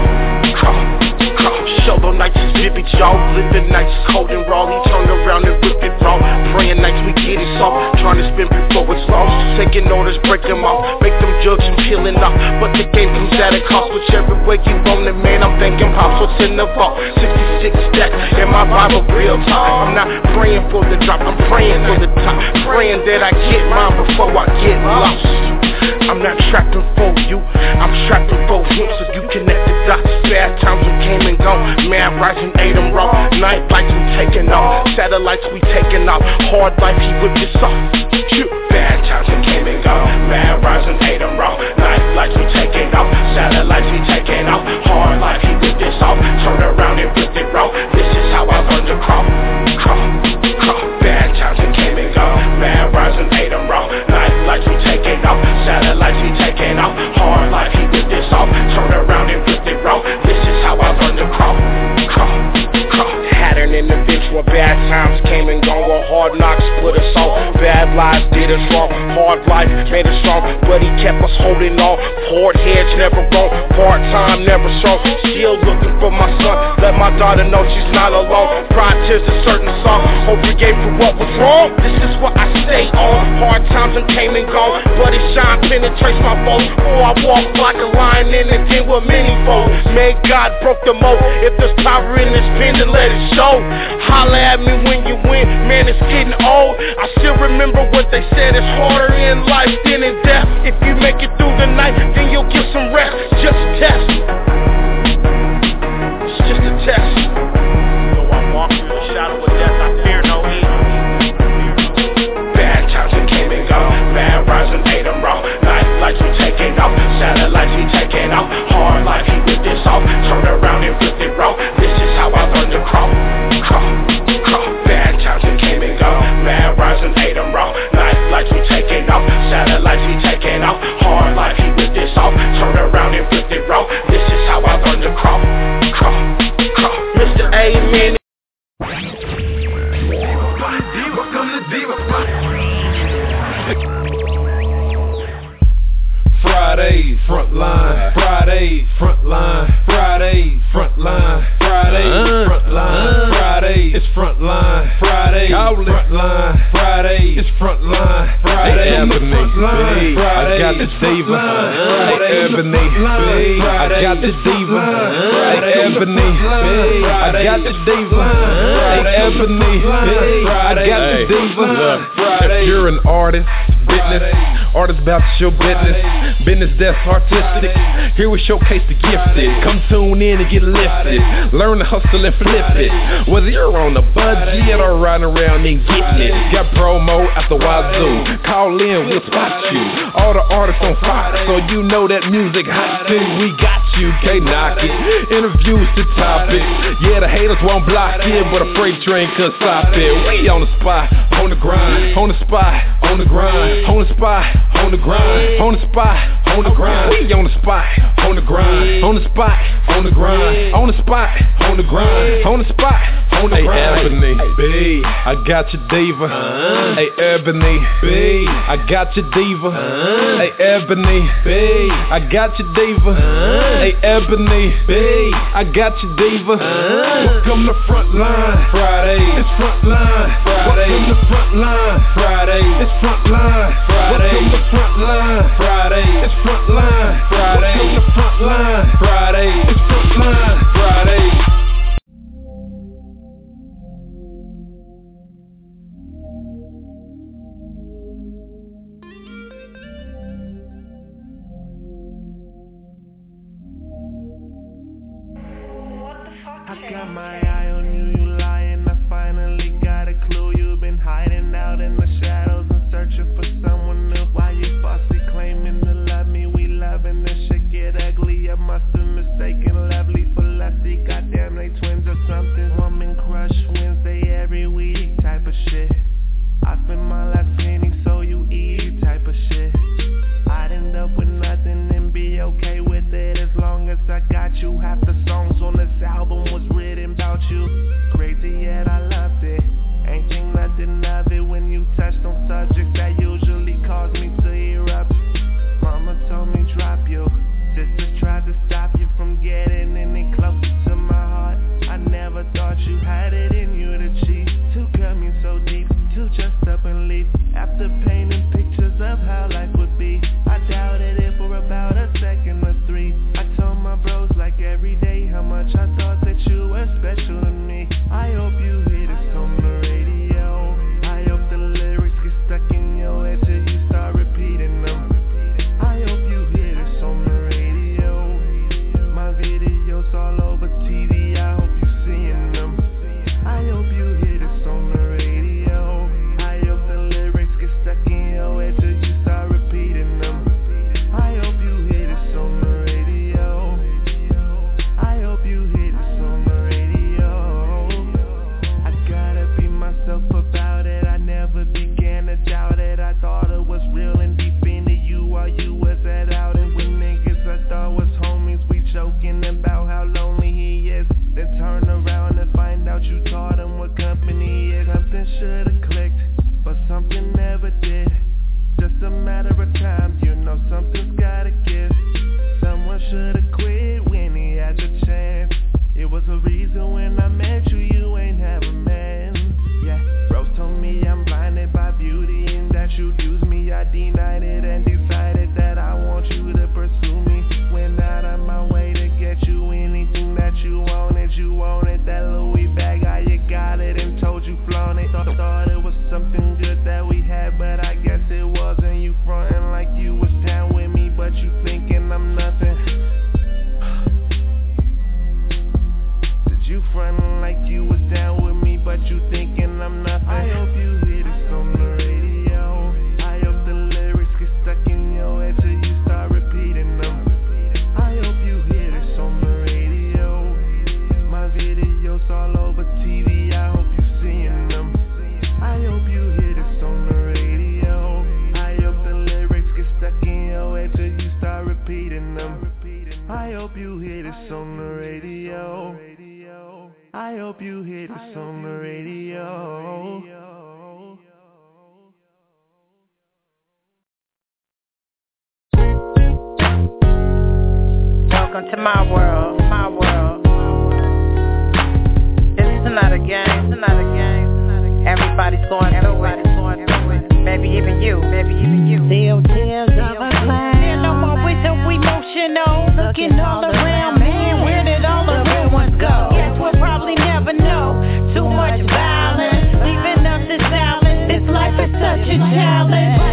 Shovel nights is vivid, y'all. Living nights is cold and raw. He turned around and whipped it raw. Praying nights we get it soft. Trying to spin before it's lost. Taking orders, break them off. Make them jugs and peeling off. But the game comes at a cost. Whichever way you want it, man, I'm thinking pops. What's in the vault? 66 stacks in my Bible real time. I'm not praying for the drop, I'm praying for the top. Praying that I get mine before I get lost. I'm not trapping for you, I'm trapping for him. So you connect the dots. Bad times we came and gone. Man, rising, ate them raw. Night lights we taking off. Satellites we taking off. Hard life, he whipped this off. Bad times we came and gone. Man, rising, ate them raw. Night lights we taking off. Satellites we taking off. Hard life, he whipped this off. Turn around and whipped it raw. This is how I learned to crawl. Bad times we came and gone. Man, rising, ate them raw. Night lights we taking off. Satellites we taking off. Hard life, he whipped this off. Turn around and whipped it raw. This is how I learned to crawl. Pattern in the bitch where bad times came and gone. Where hard knocks put us on. Bad lives did us wrong. Hard life made us strong, but he kept us holding on. Poured heads never wrong. Part time never strong. Still looking for my son. Let my daughter know she's not alone. Pride tears a certain song. Hope we gave for what was wrong. This is what I stay on. Hard times and came and gone, but his shine penetrates my bones. Oh, I walk like a lion in a den with many foes. May God broke the mold. If there's power in this pen, then let it show. Holla at me when you win, man, it's getting old. I still remember what they said, it's harder in life than in death. If you make it through the night, then you'll get some rest. Just a test. It's just a test. Though I walk through the shadow of death, I fear no evil. Bad times we came and gone. Man, rising, ate them raw. Night lights we taking off. Satellites we taking off. Hard life, he whipped this off. Turn around and flip it raw. This is how I learned to crawl. Bad times we came and gone. Man, rising, ate them raw. Night lights we taking off. Satellites we diva spot. Friday, frontline. Friday, frontline. Friday, frontline. Friday, frontline. Friday, it's frontline. Friday, frontline. Friday, it's frontline. Friday, frontline. I got the diva. Ebony, I got the diva. Ebony, I got the diva. Ebony, I got the diva. If you're an artist, artist about to show business that's artistic. Here we showcase the gifted. Come tune in and get lifted. Learn to hustle and flip it. Whether you're on a budget or riding around and getting it. Got promo at the wazoo. Call in, we'll spot you. All the artists on Fox, so you know that music hot too. We got you, can't knock it. Interviews the topic. Yeah, the haters won't block it, but a freight train could stop it. We on the spot, on the grind, on the spot, on the grind, on the spot, on the grind, on the spot, on the grind. We on the spot, on the grind, on the spot, on the grind, on the spot, on the grind, on the spot, on the grind. Hey Ebony, B, I got your diva. Hey Ebony, B, I got your diva. Hey Ebony, B, I got your diva. Hey Ebony, B, I got your diva. Welcome to Frontline. Friday, it's Frontline. Friday, welcome to Frontline. Friday, it's Frontline. Friday, welcome to Frontline. Friday, it's Frontline. Friday, welcome to Frontline. Friday, it's Frontline. Friday. I got my eye on you, you lying. I finally got a clue. You've been hiding out in the shadows and searching for someone new. Why you falsely claiming to love me? We loving this shit get ugly. I must have mistaken lovely for lusty. Goddamn, they twins or something. Woman crush Wednesday every week type of shit. I spend my last penny so you eat type of shit. I'd end up with nothing and be okay with it as long as I got you. Half the songs on this album was written about you. Crazy yet I loved it. Ain't think nothing of it when you touched on subjects that usually cause me to erupt. Mama told me drop you. Sisters tried to stop you from getting any closer to my heart. I never thought you had it in you to cheat, to cut me so deep, to just up and leave. After painting pictures of how life would be, I doubted it for about a second or three. I told my bros like every day how much I thought that you were special to me. I hope you hear this on the radio. I hope the lyrics get stuck in your head till you start repeating them. I hope you hear this on the radio. My videos all over TV, I hope you're seeing them. I hope you hear this on the radio. I hope the lyrics get stuck in to my world, my world. It's not a game, it's not a game. Everybody's going through it. Maybe even you. Still tears of a clown. And no more with the emotional. Looking all around, man, where did all the real ones go? Guess we'll probably never know. Too much violence, leaving us to silence. This life is such a challenge.